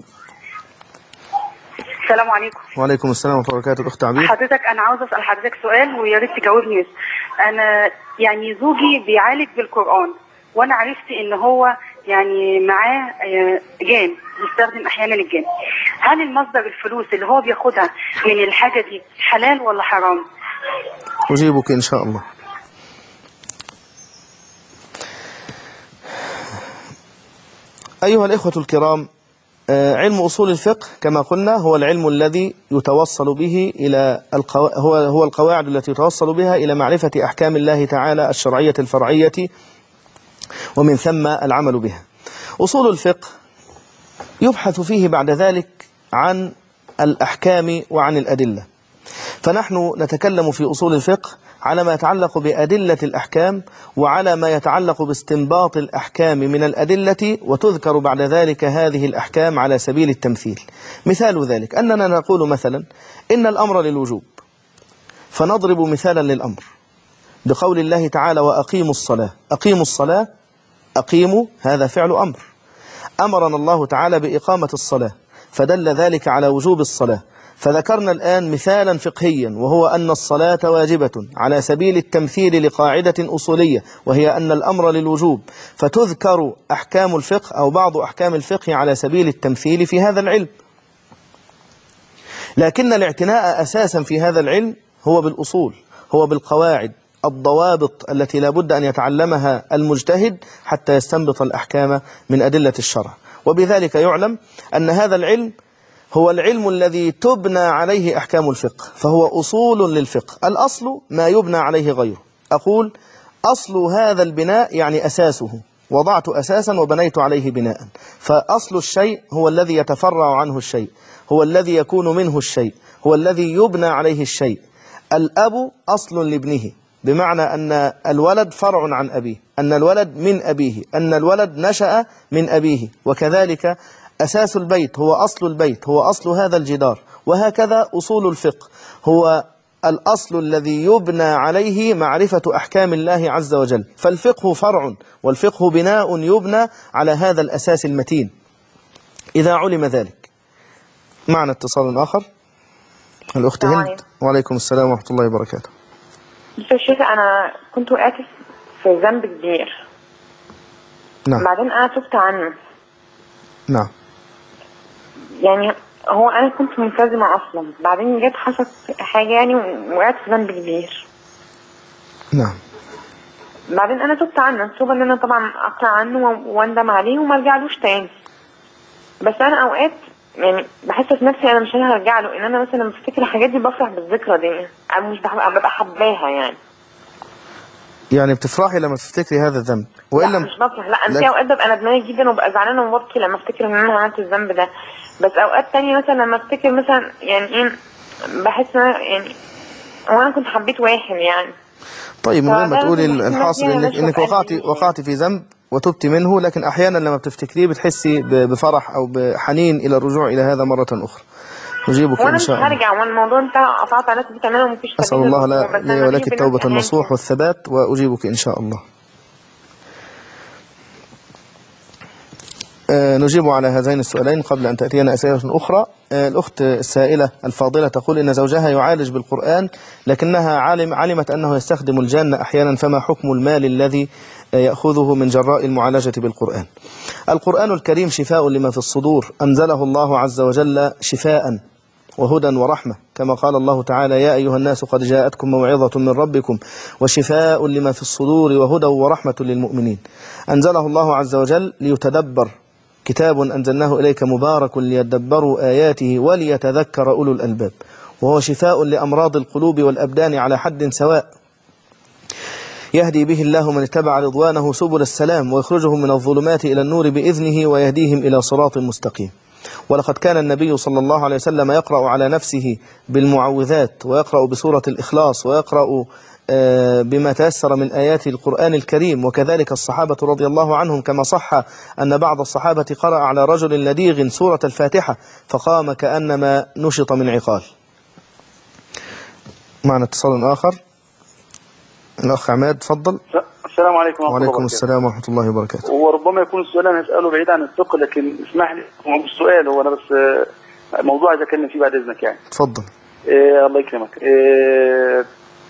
السلام عليكم. وعليكم السلام ورحمة الله وبركاته. الأخت عبير. حضرتك أنا عاوزة أسأل حضرتك سؤال ويا ريت تجاوبني بس. أنا يعني زوجي بيعالج بالقرآن، وأنا عرفت إن هو يعني معاه جان، بيستخدم أحيانا الجان. هل المصدر الفلوس اللي هو بياخدها من الحاجة دي حلال ولا حرام؟ أجيبك إن شاء الله. أيها الإخوة الكرام، علم أصول الفقه كما قلنا هو العلم الذي يتوصل به إلى القو... هو هو القواعد التي يتوصل بها إلى معرفة أحكام الله تعالى الشرعية الفرعية، ومن ثم العمل بها. أصول الفقه يبحث فيه بعد ذلك عن الأحكام وعن الأدلة، فنحن نتكلم في أصول الفقه على ما يتعلق بأدلة الأحكام وعلى ما يتعلق باستنباط الأحكام من الأدلة، وتذكر بعد ذلك هذه الأحكام على سبيل التمثيل. مثال ذلك أننا نقول مثلا إن الأمر للوجوب، فنضرب مثالا للأمر بقول الله تعالى وأقيموا الصلاة. أقيموا الصلاة، أقيموا هذا فعل أمر، أمرنا الله تعالى بإقامة الصلاة، فدل ذلك على وجوب الصلاة. فذكرنا الآن مثالا فقهيا، وهو أن الصلاة واجبة على سبيل التمثيل لقاعدة أصولية، وهي أن الأمر للوجوب، فتذكر أحكام الفقه أو بعض أحكام الفقه على سبيل التمثيل في هذا العلم. لكن الاعتناء أساسا في هذا العلم هو بالأصول، هو بالقواعد، الضوابط التي لا بد أن يتعلمها المجتهد حتى يستنبط الأحكام من أدلة الشرع. وبذلك يعلم أن هذا العلم هو العلم الذي تبنى عليه أحكام الفقه، فهو أصول للفقه. الأصل ما يبنى عليه غيره. أقول أصل هذا البناء يعني أساسه، وضعت أساسا وبنيت عليه بناء. فأصل الشيء هو الذي يتفرع عنه الشيء، هو الذي يكون منه الشيء، هو الذي يبنى عليه الشيء. الأب أصل لابنه، بمعنى أن الولد فرع عن أبيه، أن الولد من أبيه، أن الولد نشأ من أبيه. وكذلك أساس البيت هو أصل البيت، هو أصل هذا الجدار. وهكذا أصول الفقه هو الأصل الذي يبنى عليه معرفة أحكام الله عز وجل. فالفقه فرع، والفقه بناء يبنى على هذا الأساس المتين إذا علم ذلك. معنا اتصال آخر. الأخت هند. وعليكم السلام ورحمة الله وبركاته. يا شيخ أنا كنت وقعت في ذنب كبير. نعم. بعدين أنا تبت عنه. نعم. يعني هو أنا كنت ملتزمة أصلا، بعدين جت حصلت حاجة يعني وقعت في ذنب كبير. نعم. بعدين أنا تبت عنه، التوبة إن أنا طبعا أقلع عنه واندم عليه وما أرجعلوش تاني. بس أنا أوقات يعني بحس في نفسي أنا مش هرجع له، إن أنا مثلا لما بفتكر الحاجات دي بفرح بالذكرى دي، أنا مش ببقى حباها يعني. يعني بتفرحي لما تفتكري هذا الذنب؟ وإلا لا مش بفرح، لا أنا في أوقات ببقى ندمانة جدا وببقى زعلانة وببكي لما أفتكر إن أنا عملت الذنب ده. بس أوقات تانية مثلا لما أفتكر مثلا يعني إيه بحس يعني هو أنا كنت حبيت واحد يعني. طيب من غير ما تقولي الحاصل إنك إنك وقعتي وقعتي في ذنب وتبتي منه، لكن أحيانا لما بتفتكريه بتحسي بفرح أو بحنين إلى الرجوع إلى هذا مرة أخرى. نجيبك إن شاء الله. وأنا مش هرجع، والموضوع انتهى، قطعت على نفسي تماما ومفيش. أسأل الله لي ولك التوبة النصوح والثبات، وأجيبك إن شاء الله. آه نجيب على هذين السؤالين قبل أن تأتينا أسئلة أخرى. آه الأخت السائلة الفاضلة تقول إن زوجها يعالج بالقرآن، لكنها علم علمت أنه يستخدم الجن أحيانا، فما حكم المال الذي يأخذه من جراء المعالجة بالقرآن؟ القرآن الكريم شفاء لما في الصدور، أنزله الله عز وجل شفاء وهدى ورحمة، كما قال الله تعالى يا أيها الناس قد جاءتكم موعظة من ربكم وشفاء لما في الصدور وهدى ورحمة للمؤمنين. أنزله الله عز وجل ليتدبر، كتاب أنزلناه إليك مبارك ليدبروا آياته وليتذكر أولو الألباب، وهو شفاء لأمراض القلوب والأبدان على حد سواء، يهدي به الله من اتبع رضوانه سبل السلام، ويخرجهم من الظلمات إلى النور بإذنه، ويهديهم إلى صراط مستقيم. ولقد كان النبي صلى الله عليه وسلم يقرأ على نفسه بالمعوذات، ويقرأ بسورة الإخلاص، ويقرأ بما تيسر من آيات القرآن الكريم، وكذلك الصحابة رضي الله عنهم، كما صح أن بعض الصحابة قرأ على رجل لديغ سورة الفاتحة فقام كأنما نشط من عقال. معنا اتصال آخر، الأخ عماد، تفضل. السلام عليكم ورحمة الله وعليكم السلام ورحمة الله وبركاته. وربما يكون السؤال أنا هسأله بعيد عن الفقه، لكن اسمح لي، هو مش سؤال، هو أنا بس موضوع عايز أتكلم فيه بعد إذنك يعني. تفضل. إيه الله يكرمك. إيه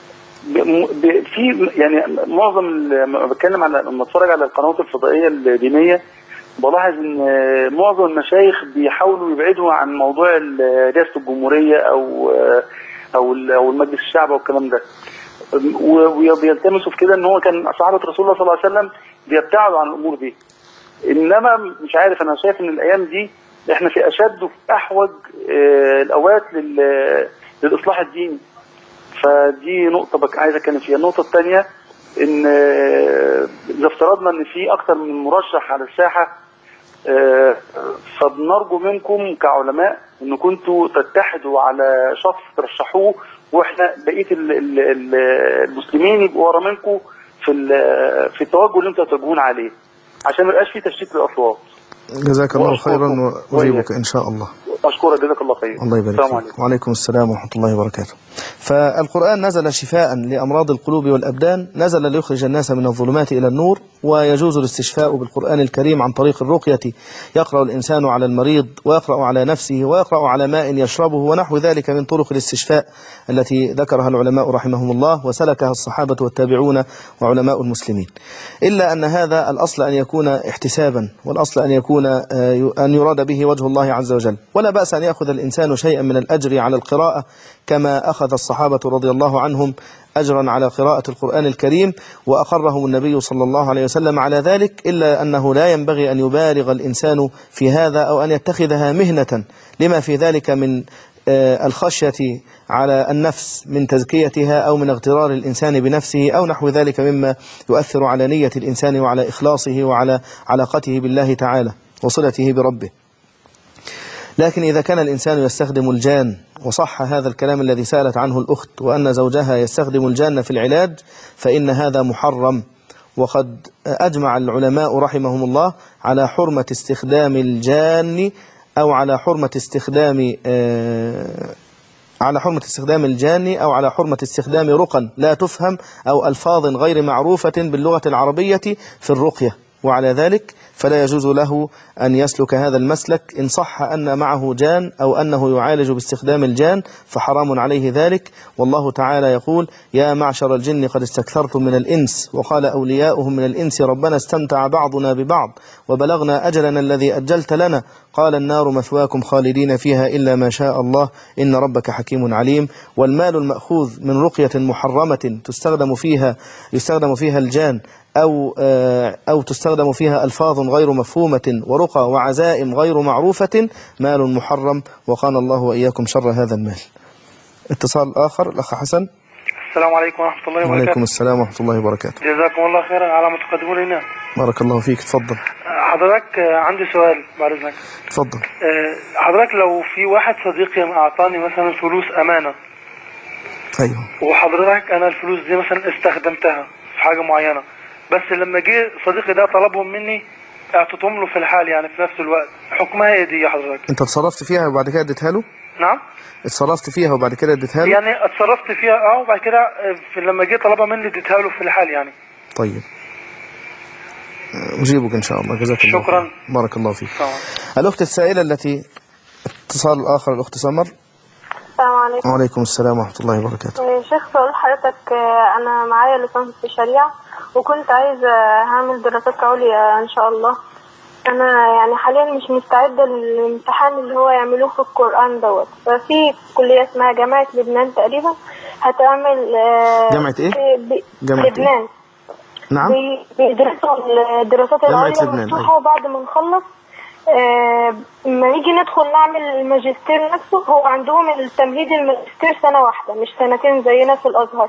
في يعني معظم لما بتكلم على لما اتفرج على القنوات الفضائية الدينية بلاحظ ان معظم المشايخ بيحاولوا يبعدوا عن موضوع رئاسة الجمهورية او او او المجلس الشعب والكلام ده، وبيلتمسوا في كده ان هو كان صحابة رسول الله صلى الله عليه وسلم بيبتعدوا عن الامور دي. انما مش عارف، انا شايف ان الايام دي احنا في اشد وفي احوج الاوقات للاصلاح الديني. فدي نقطة بك عايز اتكلم فيها. النقطة الثانية ان اذا افترضنا ان في اكثر من مرشح على الساحة، فبنرجو منكم كعلماء ان كنتوا تتحدوا على شخص ترشحوه، واحنا بقية المسلمين يبقوا ورا منكم في في التوجه اللي انتوا تتوجهون عليه، عشان ما يبقاش في تشتيت للاصوات. جزاك الله خيرا وأجيبك إن شاء الله. أشكرك، جزاك الله خير. الله يبارك فيك. وعليكم السلام ورحمة الله وبركاته. فالقرآن نزل شفاء لأمراض القلوب والأبدان، نزل ليخرج الناس من الظلمات إلى النور، ويجوز الاستشفاء بالقرآن الكريم عن طريق الرقية. يقرأ الإنسان على المريض، ويقرأ على نفسه، ويقرأ على ماء يشربه، ونحو ذلك من طرق الاستشفاء التي ذكرها العلماء رحمهم الله، وسلكها الصحابة والتابعون وعلماء المسلمين. إلا أن هذا الأصل أن يكون احتسابا، والأصل أن يكون أن يراد به وجه الله عز وجل، ولا بأس أن يأخذ الإنسان شيئا من الأجر على القراءة كما أخذ الصحابة رضي الله عنهم أجرا على قراءة القرآن الكريم، وأقرهم النبي صلى الله عليه وسلم على ذلك. إلا أنه لا ينبغي أن يبالغ الإنسان في هذا، أو أن يتخذها مهنة، لما في ذلك من الخشية على النفس من تزكيتها، أو من اغترار الإنسان بنفسه، أو نحو ذلك مما يؤثر على نية الإنسان وعلى إخلاصه وعلى علاقته بالله تعالى وصلته بربه. لكن إذا كان الإنسان يستخدم الجان، وصح هذا الكلام الذي سألت عنه الأخت، وأن زوجها يستخدم الجان في العلاج، فإن هذا محرم. وقد أجمع العلماء رحمهم الله على حرمة استخدام الجان، أو على حرمة استخدام على حرمة استخدام الجان، أو على حرمة استخدام رقى لا تفهم، أو ألفاظ غير معروفة باللغة العربية في الرقية. وعلى ذلك فلا يجوز له أن يسلك هذا المسلك إن صح أن معه جان، أو أنه يعالج باستخدام الجان، فحرام عليه ذلك. والله تعالى يقول: يا معشر الجن قد استكثرتم من الإنس، وقال أولياؤهم من الإنس ربنا استمتع بعضنا ببعض وبلغنا أجلنا الذي أجلت لنا، قال النار مثواكم خالدين فيها إلا ما شاء الله إن ربك حكيم عليم. والمال المأخوذ من رقية محرمة تستخدم فيها يستخدم فيها الجان، أو أو تستخدم فيها ألفاظ غير مفهومة، ورقى وعزائم غير معروفة، مال محرم، وقال الله وإياكم شر هذا المال. اتصال آخر، الأخ حسن. السلام عليكم ورحمة الله وبركاته. وعليكم السلام ورحمة الله وبركاته. جزاكم الله خيرا على ما تقدمون لنا. بارك الله فيك. تفضل. حضرتك عندي سؤال بعد إذنك. تفضل. حضرتك لو في واحد صديقي أعطاني مثلا فلوس أمانة. أيوه. وحضرتك أنا الفلوس دي مثلا استخدمتها في حاجة معينة، بس لما جه صديقي ده طلبهم مني اعطيتهم له في الحال، يعني في نفس الوقت، حكمها ايه دي يا حضرتك؟ انت اتصرفت فيها وبعد كده اديتها له؟ نعم، اتصرفت فيها وبعد كده اديتها له؟ يعني اتصرفت فيها اه وبعد كده لما جه طلبها مني اديتها له في الحال يعني. طيب، اجيبك ان شاء الله. جزاك الله شكرا. بارك الله فيك. طبعا. الاخت السائله التي اتصال الاخر، الاخت سمر. السلام عليكم. وعليكم السلام ورحمه الله وبركاته. شيخ، سؤال حضرتك، انا معايا ليسانس في الشريعه، وكنت عايزه هعمل دراسات عليا ان شاء الله. انا يعني حاليا مش مستعده للامتحان اللي هو يعملوه في القران دوت. ففي كليه اسمها جامعه لبنان تقريبا هتعمل جامعه ايه؟ جامعه لبنان. إيه؟ نعم، بيدرسوا الدراسات العليا مفتوحه، وبعد ما نخلص آه ما نيجي ندخل نعمل الماجستير نفسه، هو عندهم التمهيد الماجستير سنة واحدة مش سنتين زينا في الأزهر.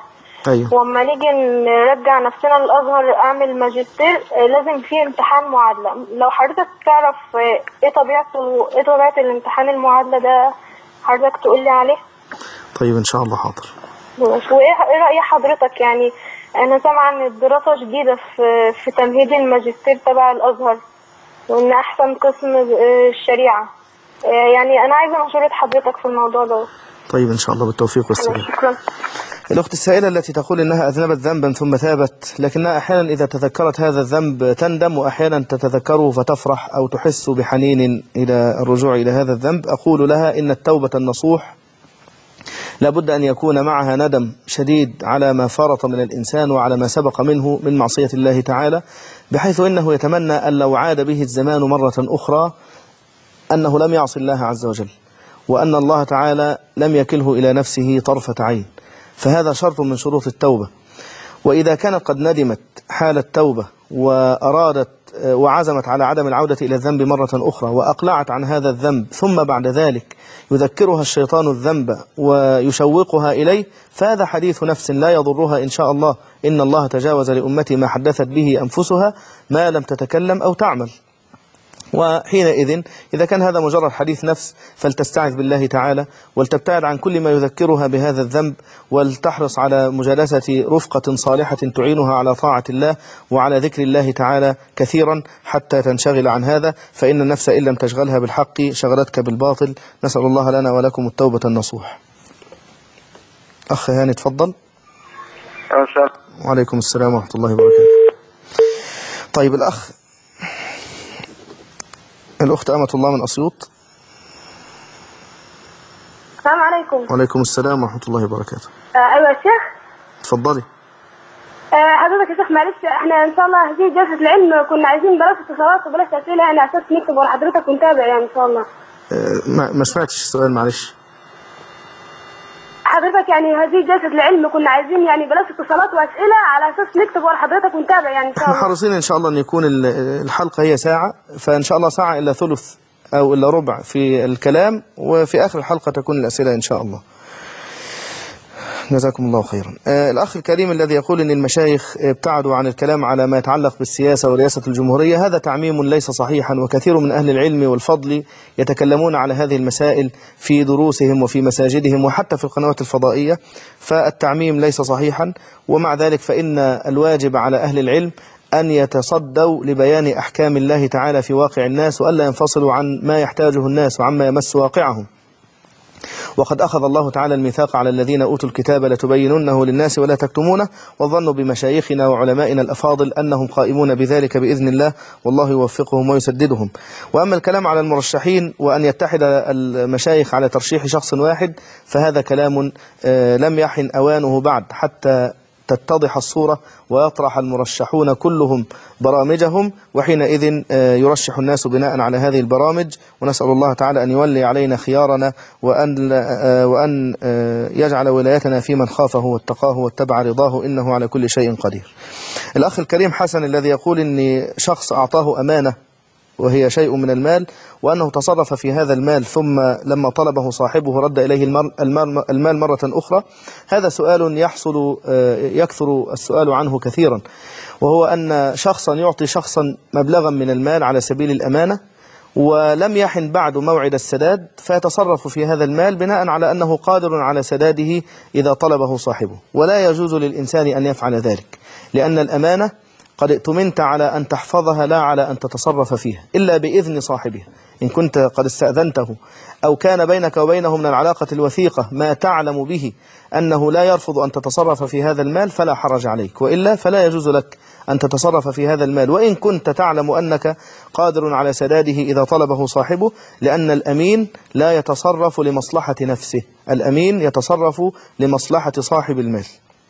أيوه. وأما نيجي نرجع نفسنا للأزهر أعمل ماجستير لازم فيه امتحان معادلة. لو حضرتك تعرف إيه طبيعته إيه طبيعة الامتحان المعادلة ده حضرتك تقول لي عليه؟ طيب إن شاء الله حاضر. وإيه رأي حضرتك؟ يعني أنا سامعة إن الدراسة جديدة في في تمهيد الماجستير تبع الأزهر وإن أحسن قسم الشريعة. يعني أنا عايزة مشورة حضرتك في الموضوع ده. طيب إن شاء الله بالتوفيق والسلام. شكرا. الأخت السائلة التي تقول إنها أذنبت ذنبا ثم تابت، لكنها أحيانا إذا تذكرت هذا الذنب تندم، وأحيانا تتذكره فتفرح أو تحس بحنين إلى الرجوع إلى هذا الذنب. أقول لها إن التوبة النصوح لابد أن يكون معها ندم شديد على ما فرط من الإنسان وعلى ما سبق منه من معصية الله تعالى، بحيث إنه يتمنى أن لو عاد به الزمان مرة أخرى أنه لم يعص الله عز وجل، وأن الله تعالى لم يكله إلى نفسه طرفة عين. فهذا شرط من شروط التوبة. وإذا كانت قد ندمت حال التوبة وأرادت وعزمت على عدم العودة إلى الذنب مرة أخرى وأقلعت عن هذا الذنب، ثم بعد ذلك يذكرها الشيطان الذنب ويشوقها إليه، فهذا حديث نفس لا يضرها إن شاء الله. إن الله تجاوز لأمتي ما حدثت به أنفسها ما لم تتكلم أو تعمل. وحينئذ إذا كان هذا مجرد حديث نفس فلتستعذ بالله تعالى ولتبتعد عن كل ما يذكرها بهذا الذنب، ولتحرص على مجالسة رفقة صالحة تعينها على طاعة الله وعلى ذكر الله تعالى كثيرا حتى تنشغل عن هذا، فإن النفس إن لم تشغلها بالحق شغلتك بالباطل. نسأل الله لنا ولكم التوبة النصوح. أخ هاني تفضل. وعليكم السلام ورحمة الله وبركاته. طيب الأخ الأخت أمة الله من أسيوط. السلام عليكم. وعليكم السلام ورحمة الله وبركاته. آه أيوة يا شيخ. تفضلي. آه حضرتك يا شيخ معلش احنا إن شاء الله هذه جلسة العلم كنا عايزين بلاش اتصالات وبلاش أسئلة يعني أساس نكتب ورا حضرتك ونتابع يعني إن شاء الله. آه ما, ما سمعتش السؤال معلش. حضرتك يعني هذه جلسة العلم كنا عايزين يعني بلاش اتصالات وأسئلة على أساس نكتب ورا حضرتك ونتابع يعني إن شاء الله. احنا حريصين إن شاء الله أن يكون الحلقة هي ساعة، فإن شاء الله ساعة إلا ثلث أو إلا ربع في الكلام، وفي آخر الحلقة تكون الأسئلة إن شاء الله. جزاكم الله خيرا. آه الأخ الكريم الذي يقول أن المشايخ ابتعدوا عن الكلام على ما يتعلق بالسياسة ورئاسة الجمهورية، هذا تعميم ليس صحيحا، وكثير من أهل العلم والفضل يتكلمون على هذه المسائل في دروسهم وفي مساجدهم وحتى في القنوات الفضائية، فالتعميم ليس صحيحا. ومع ذلك فإن الواجب على أهل العلم أن يتصدوا لبيان أحكام الله تعالى في واقع الناس، وألا ينفصلوا عن ما يحتاجه الناس وعما يمس واقعهم. وقد أخذ الله تعالى الميثاق على الذين أوتوا الكتاب لتبيننه للناس ولا تكتمونه، وظنوا بمشايخنا وعلمائنا الأفاضل أنهم قائمون بذلك بإذن الله، والله يوفقهم ويسددهم. وأما الكلام على المرشحين وأن يتحد المشايخ على ترشيح شخص واحد فهذا كلام لم يحن أوانه بعد حتى تتضح الصورة ويطرح المرشحون كلهم برامجهم، وحينئذ يرشح الناس بناء على هذه البرامج. ونسأل الله تعالى أن يولي علينا خيارنا وأن, وأن يجعل ولايتنا في من خافه واتقاه واتبع رضاه، إنه على كل شيء قدير. الأخ الكريم حسن الذي يقول إن شخص أعطاه أمانة وهي شيء من المال، وأنه تصرف في هذا المال ثم لما طلبه صاحبه رد إليه المال مرة أخرى، هذا سؤال يحصل يكثر السؤال عنه كثيرا، وهو أن شخصا يعطي شخصا مبلغا من المال على سبيل الأمانة ولم يحن بعد موعد السداد، فيتصرف في هذا المال بناء على أنه قادر على سداده إذا طلبه صاحبه. ولا يجوز للإنسان أن يفعل ذلك، لأن الأمانة قد ائتمنت على أن تحفظها لا على أن تتصرف فيها إلا بإذن صاحبها. إن كنت قد استأذنته أو كان بينك وبينه من العلاقة الوثيقة ما تعلم به أنه لا يرفض أن تتصرف في هذا المال فلا حرج عليك، وإلا فلا يجوز لك أن تتصرف في هذا المال وإن كنت تعلم أنك قادر على سداده إذا طلبه صاحبه، لأن الأمين لا يتصرف لمصلحة نفسه، الأمين يتصرف لمصلحة صاحب المال.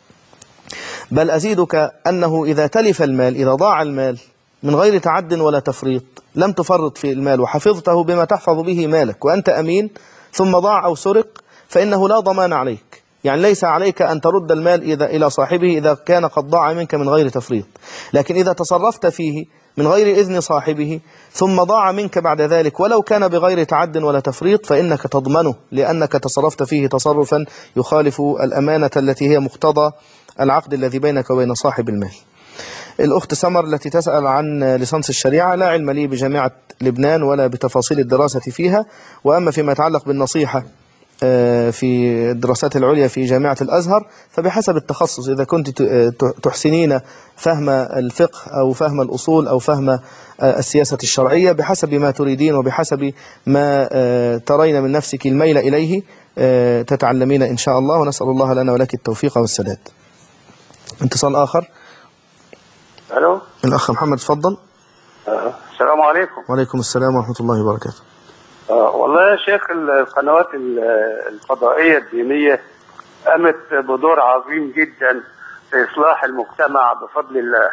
بل أزيدك أنه إذا تلف المال، إذا ضاع المال من غير تعد ولا تفريط، لم تفرط في المال وحفظته بما تحفظ به مالك وأنت أمين، ثم ضاع أو سرق، فإنه لا ضمان عليك، يعني ليس عليك أن ترد المال إذا إلى صاحبه إذا كان قد ضاع منك من غير تفريط، لكن إذا تصرفت فيه من غير إذن صاحبه ثم ضاع منك بعد ذلك ولو كان بغير تعد ولا تفريط فإنك تضمنه، لأنك تصرفت فيه تصرفا يخالف الأمانة التي هي مقتضى العقد الذي بينك وبين صاحب المال. الأخت سمر التي تسأل عن ليسانس الشريعة، لا علم لي بجامعة لبنان ولا بتفاصيل الدراسة فيها، وأما فيما يتعلق بالنصيحة في الدراسات العليا في جامعة الأزهر فبحسب التخصص، إذا كنت تحسنين فهم الفقه أو فهم الأصول أو فهم السياسة الشرعية بحسب ما تريدين وبحسب ما ترين من نفسك الميل إليه تتعلمين إن شاء الله، ونسأل الله لنا ولك التوفيق والسداد. اتصال آخر. ألو، الأخ محمد تفضل. أه. السلام عليكم. وعليكم السلام ورحمة الله وبركاته. أه والله يا شيخ، القنوات الفضائية الدينية قامت بدور عظيم جدا في إصلاح المجتمع بفضل الله.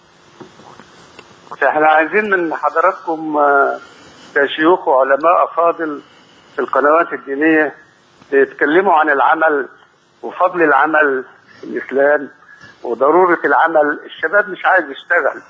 فاحنا عايزين من حضراتكم كشيوخ وعلماء أفاضل في القنوات الدينية يتكلموا عن العمل وفضل العمل في الإسلام وضرورة العمل. الشباب مش عايز يشتغل.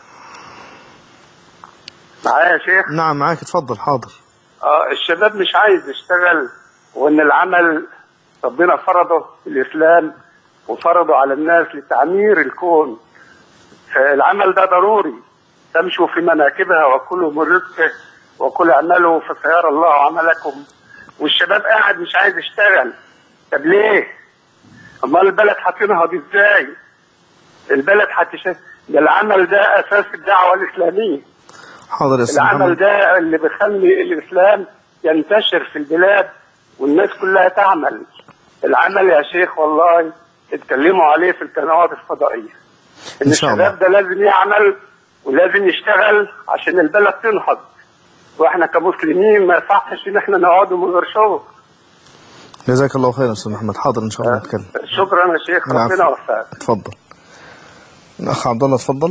معايا يا شيخ؟ نعم معاك، اتفضل. حاضر. اه الشباب مش عايز يشتغل، وان العمل ربنا فرضه في الإسلام وفرضه على الناس لتعمير الكون. فالعمل ده ضروري. تمشوا في مناكبها وكلوا من رزقه وكل اعملوا فسيرى الله عملكم. والشباب قاعد مش عايز يشتغل. طب ليه؟ امال البلد هتنهض ازاي؟ البلد هتش ده العمل ده اساس الدعوه الاسلاميه. حاضر. العمل ده اللي بيخلي الاسلام ينتشر في البلاد والناس كلها تعمل. العمل يا شيخ والله اتكلموا عليه في القنوات الفضائيه. ان الشباب ده لازم يعمل ولازم يشتغل عشان البلد تنهض. واحنا كمسلمين ما يصحش ان احنا نقعد من غير شغل. جزاك الله خيرا استاذ محمد. حاضر ان شاء الله نتكلم. شكرا يا شيخ، ربنا يوفقك. اتفضل. الاخ عبد الله اتفضل.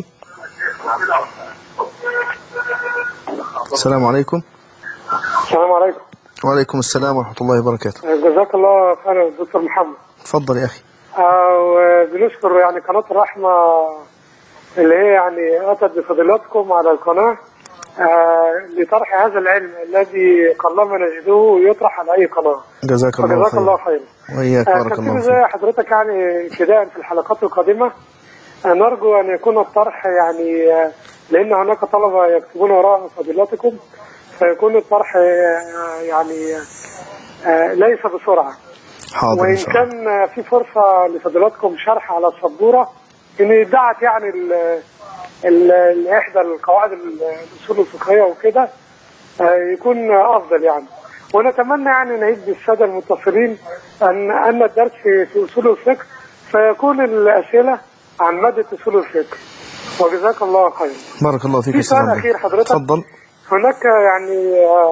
السلام عليكم. السلام عليكم. وعليكم السلام ورحمة الله وبركاته. جزاك الله خيرا دكتور محمد. اتفضل يا أخي. آه بنشكر يعني قناة الرحمة اللي هي يعني أتت بفضيلتكم على القناة آه لطرح هذا العلم الذي قلما نجده يطرح على أي قناة. جزاك الله خيرا. جزاك الله خيرا. وإياك بارك الله فيك. زي حضرتك يعني ابتداء في الحلقات القادمة آه نرجو أن يكون الطرح يعني آه لأن هناك طلبة يكتبون وراء فضيلتكم فيكون الطرح آه يعني آه ليس بسرعة. حاضر. وإن كان في فرصة لفضيلتكم شرح على السبورة إن دعت يعني ال ال إحدى القواعد الأصول الفقهية وكده يكون أفضل يعني. ونتمنى يعني نعيد بالسادة المتصلين أن أن الدرس في أصول الفقه فيكون الأسئلة عن مادة أصول الفقه. وجزاك الله خير. بارك الله فيك. في سؤال أخير حضرتك. تفضل. هناك يعني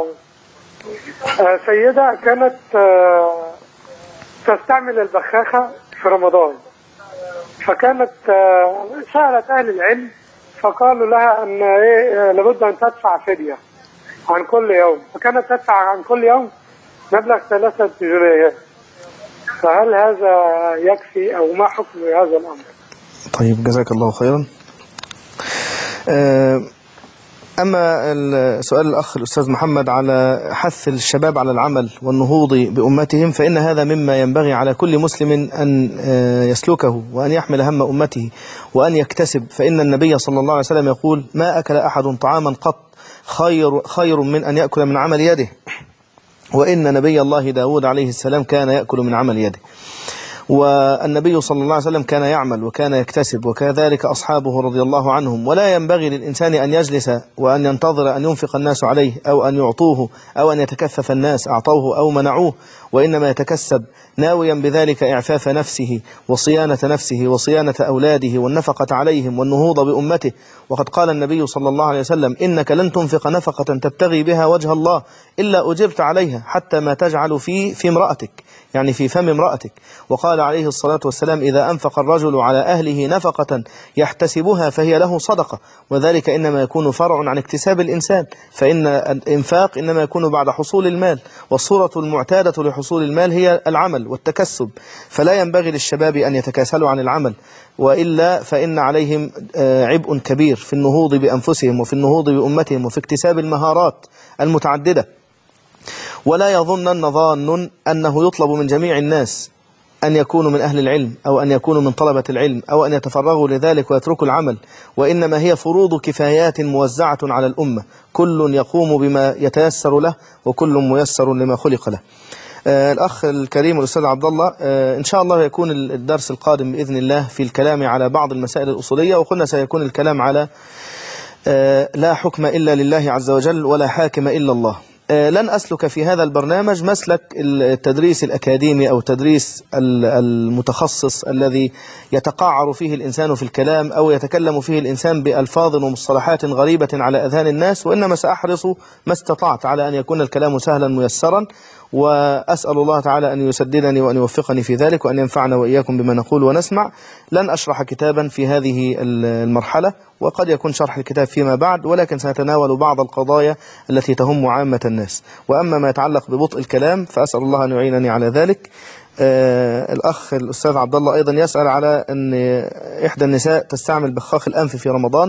سيدة كانت تستعمل البخاخة في رمضان، فكانت سألت أهل العلم فقالوا لها أن إيه لابد أن تدفع فدية عن كل يوم، فكانت تدفع عن كل يوم مبلغ ثلاثة جنيهات. فهل هذا يكفي أو ما حكم هذا الأمر؟ طيب جزاك الله خيرا. أما السؤال الأخ الأستاذ محمد على حث الشباب على العمل والنهوض بأمتهم، فإن هذا مما ينبغي على كل مسلم أن يسلكه وأن يحمل هم أمته وأن يكتسب. فإن النبي صلى الله عليه وسلم يقول: ما أكل أحد طعاما قط خير, خير من أن يأكل من عمل يده، وإن نبي الله داود عليه السلام كان يأكل من عمل يده. والنبي صلى الله عليه وسلم كان يعمل وكان يكتسب، وكذلك أصحابه رضي الله عنهم. ولا ينبغي للإنسان أن يجلس وأن ينتظر أن ينفق الناس عليه أو أن يعطوه أو أن يتكفف الناس أعطوه أو منعوه، وإنما يتكسب ناويا بذلك إعفاف نفسه وصيانة نفسه وصيانة أولاده والنفقة عليهم والنهوض بأمته. وقد قال النبي صلى الله عليه وسلم: إنك لن تنفق نفقة تبتغي بها وجه الله إلا أجبت عليها حتى ما تجعل في في امرأتك، يعني في فم امرأتك. وقال قال عليه الصلاة والسلام: إذا أنفق الرجل على أهله نفقة يحتسبها فهي له صدقة، وذلك إنما يكون فرع عن اكتساب الإنسان، فإن الإنفاق إنما يكون بعد حصول المال، والصورة المعتادة لحصول المال هي العمل والتكسب، فلا ينبغي للشباب أن يتكاسلوا عن العمل، وإلا فإن عليهم عبء كبير في النهوض بأنفسهم وفي النهوض بأمتهم وفي اكتساب المهارات المتعددة. ولا يظنن ظان أنه يطلب من جميع الناس أن يكونوا من أهل العلم أو أن يكونوا من طلبة العلم أو أن يتفرغوا لذلك ويتركوا العمل، وإنما هي فروض كفايات موزعة على الأمة، كل يقوم بما يتيسر له وكل ميسر لما خلق له. آه الأخ الكريم الأستاذ عبد الله، آه إن شاء الله يكون الدرس القادم بإذن الله في الكلام على بعض المسائل الأصولية، وقلنا سيكون الكلام على آه لا حكم إلا لله عز وجل ولا حاكم إلا الله. لن أسلك في هذا البرنامج مسلك التدريس الأكاديمي أو التدريس المتخصص الذي يتقعر فيه الإنسان في الكلام أو يتكلم فيه الإنسان بألفاظ ومصطلحات غريبة على أذهان الناس، وإنما سأحرص ما استطعت على أن يكون الكلام سهلا ميسرا، وأسأل الله تعالى أن يسددني وأن يوفقني في ذلك وأن ينفعنا وإياكم بما نقول ونسمع. لن أشرح كتابا في هذه المرحلة، وقد يكون شرح الكتاب فيما بعد، ولكن سنتناول بعض القضايا التي تهم عامة الناس. وأما ما يتعلق ببطء الكلام فأسأل الله أن يعينني على ذلك. آه الأخ الأستاذ عبد الله أيضا يسأل على أن إحدى النساء تستعمل بخاخ الأنف في رمضان.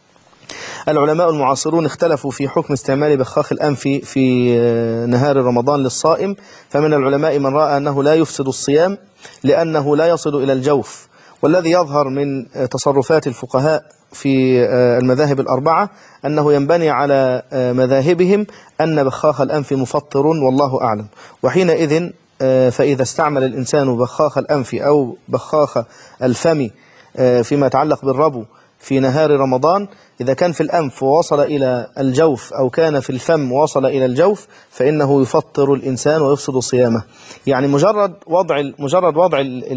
العلماء المعاصرون اختلفوا في حكم استعمال بخاخ الأنف في نهار رمضان للصائم، فمن العلماء من رأى أنه لا يفسد الصيام لأنه لا يصل إلى الجوف، والذي يظهر من تصرفات الفقهاء في المذاهب الأربعة أنه ينبني على مذاهبهم أن بخاخ الأنف مفطر، والله أعلم. وحينئذ فإذا استعمل الإنسان بخاخ الأنف أو بخاخ الفم فيما يتعلق بالربو في نهار رمضان، إذا كان في الأنف ووصل إلى الجوف أو كان في الفم ووصل إلى الجوف فإنه يفطر الإنسان ويفسد صيامه. يعني مجرد وضع مجرد وضع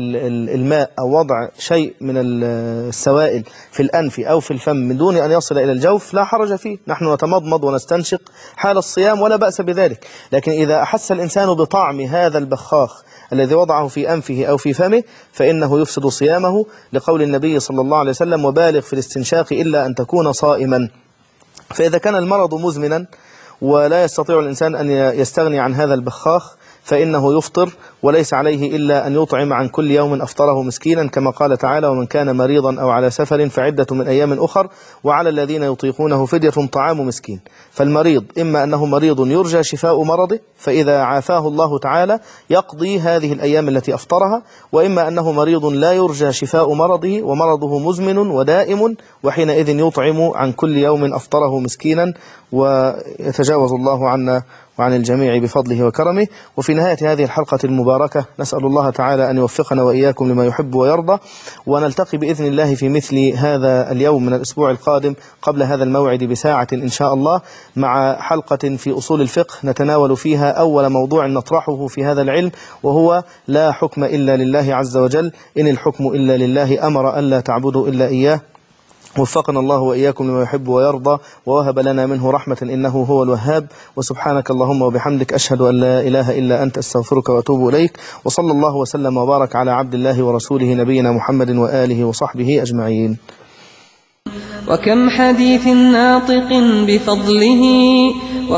الماء أو وضع شيء من السوائل في الأنف أو في الفم من دون أن يصل إلى الجوف لا حرج فيه، نحن نتمضمض ونستنشق حال الصيام ولا بأس بذلك. لكن إذا أحس الإنسان بطعم هذا البخاخ الذي وضعه في أنفه أو في فمه فإنه يفسد صيامه، لقول النبي صلى الله عليه وسلم: وبالغ في الاستنشاق إلا أن تكون صائما. فإذا كان المرض مزمنا ولا يستطيع الإنسان أن يستغني عن هذا البخاخ فإنه يفطر، وليس عليه إلا أن يطعم عن كل يوم أفطره مسكينا، كما قال تعالى: ومن كان مريضا أو على سفر فعدة من أيام أخر وعلى الذين يطيقونه فدية طعام مسكين. فالمريض إما أنه مريض يرجى شفاء مرضه فإذا عافاه الله تعالى يقضي هذه الأيام التي أفطرها، وإما أنه مريض لا يرجى شفاء مرضه ومرضه مزمن ودائم، وحينئذ يطعم عن كل يوم أفطره مسكينا، ويتجاوز الله عنا وعن الجميع بفضله وكرمه. وفي نهاية هذه الحلقة المباركة نسأل الله تعالى أن يوفقنا وإياكم لما يحب ويرضى، ونلتقي بإذن الله في مثل هذا اليوم من الأسبوع القادم قبل هذا الموعد بساعة إن شاء الله، مع حلقة في أصول الفقه نتناول فيها أول موضوع نطرحه في هذا العلم، وهو لا حكم إلا لله عز وجل، إن الحكم إلا لله، أمر ألا تعبدوا إلا إياه. وفقنا الله وإياكم لما يحب ويرضى، ووهب لنا منه رحمة إنه هو الوهاب. وسبحانك اللهم وبحمدك، أشهد أن لا إله إلا أنت، أستغفرك وأتوب إليك. وصلى الله وسلم وبارك على عبد الله ورسوله نبينا محمد وآله وصحبه أجمعين. وكم حديث ناطق بفضله